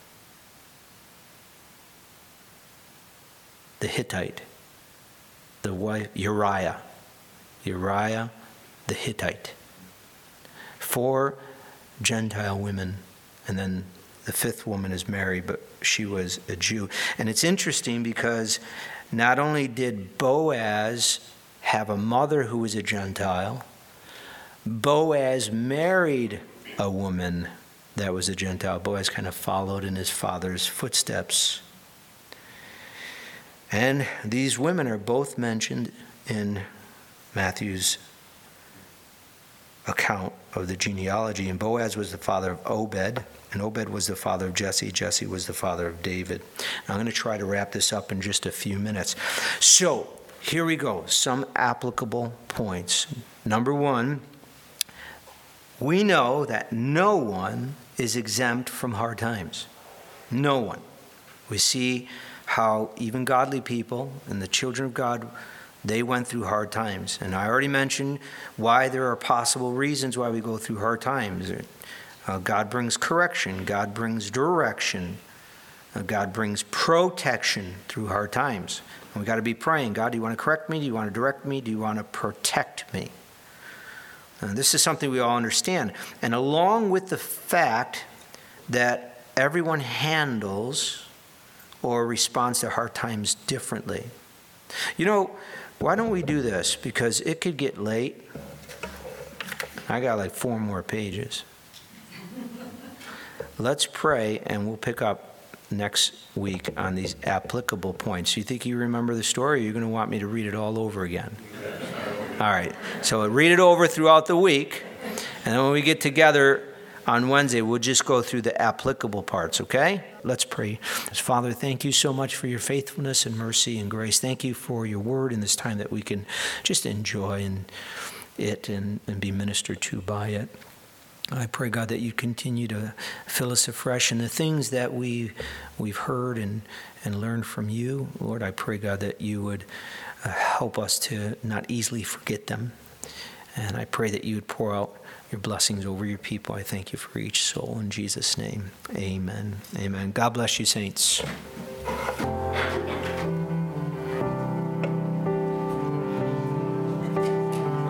the Hittite, the wife, Uriah, Uriah the Hittite. Four Gentile women, and then the fifth woman is Mary, but she was a Jew. And it's interesting because not only did Boaz have a mother who was a Gentile, Boaz married a woman that was a Gentile. Boaz kind of followed in his father's footsteps. And these women are both mentioned in Matthew's account of the genealogy. And Boaz was the father of Obed, and Obed was the father of Jesse. Jesse was the father of David. Now, I'm going to try to wrap this up in just a few minutes. So, here we go. Some applicable points. Number one, we know that no one is exempt from hard times. No one. We see how even godly people and the children of God, they went through hard times. And I already mentioned why there are possible reasons why we go through hard times. Uh, God brings correction. God brings direction. Uh, God brings protection through hard times. And we've got to be praying, God, do you want to correct me? Do you want to direct me? Do you want to protect me? And this is something we all understand. And along with the fact that everyone handles or responds to hard times differently. You know, why don't we do this? Because it could get late. I got like four more pages. Let's pray, and we'll pick up next week on these applicable points. You think you remember the story, or you're going to want me to read it all over again? All right. So read it over throughout the week, and then when we get together on Wednesday, we'll just go through the applicable parts, okay? Let's pray. Father, thank you so much for your faithfulness and mercy and grace. Thank you for your word in this time that we can just enjoy in it and, and be ministered to by it. I pray, God, that you continue to fill us afresh in the things that we, we've heard and, and learned from you. Lord, I pray, God, that you would uh, help us to not easily forget them. And I pray that you would pour out your blessings over your people. I thank you for each soul in Jesus' name. Amen. Amen. God bless you, saints.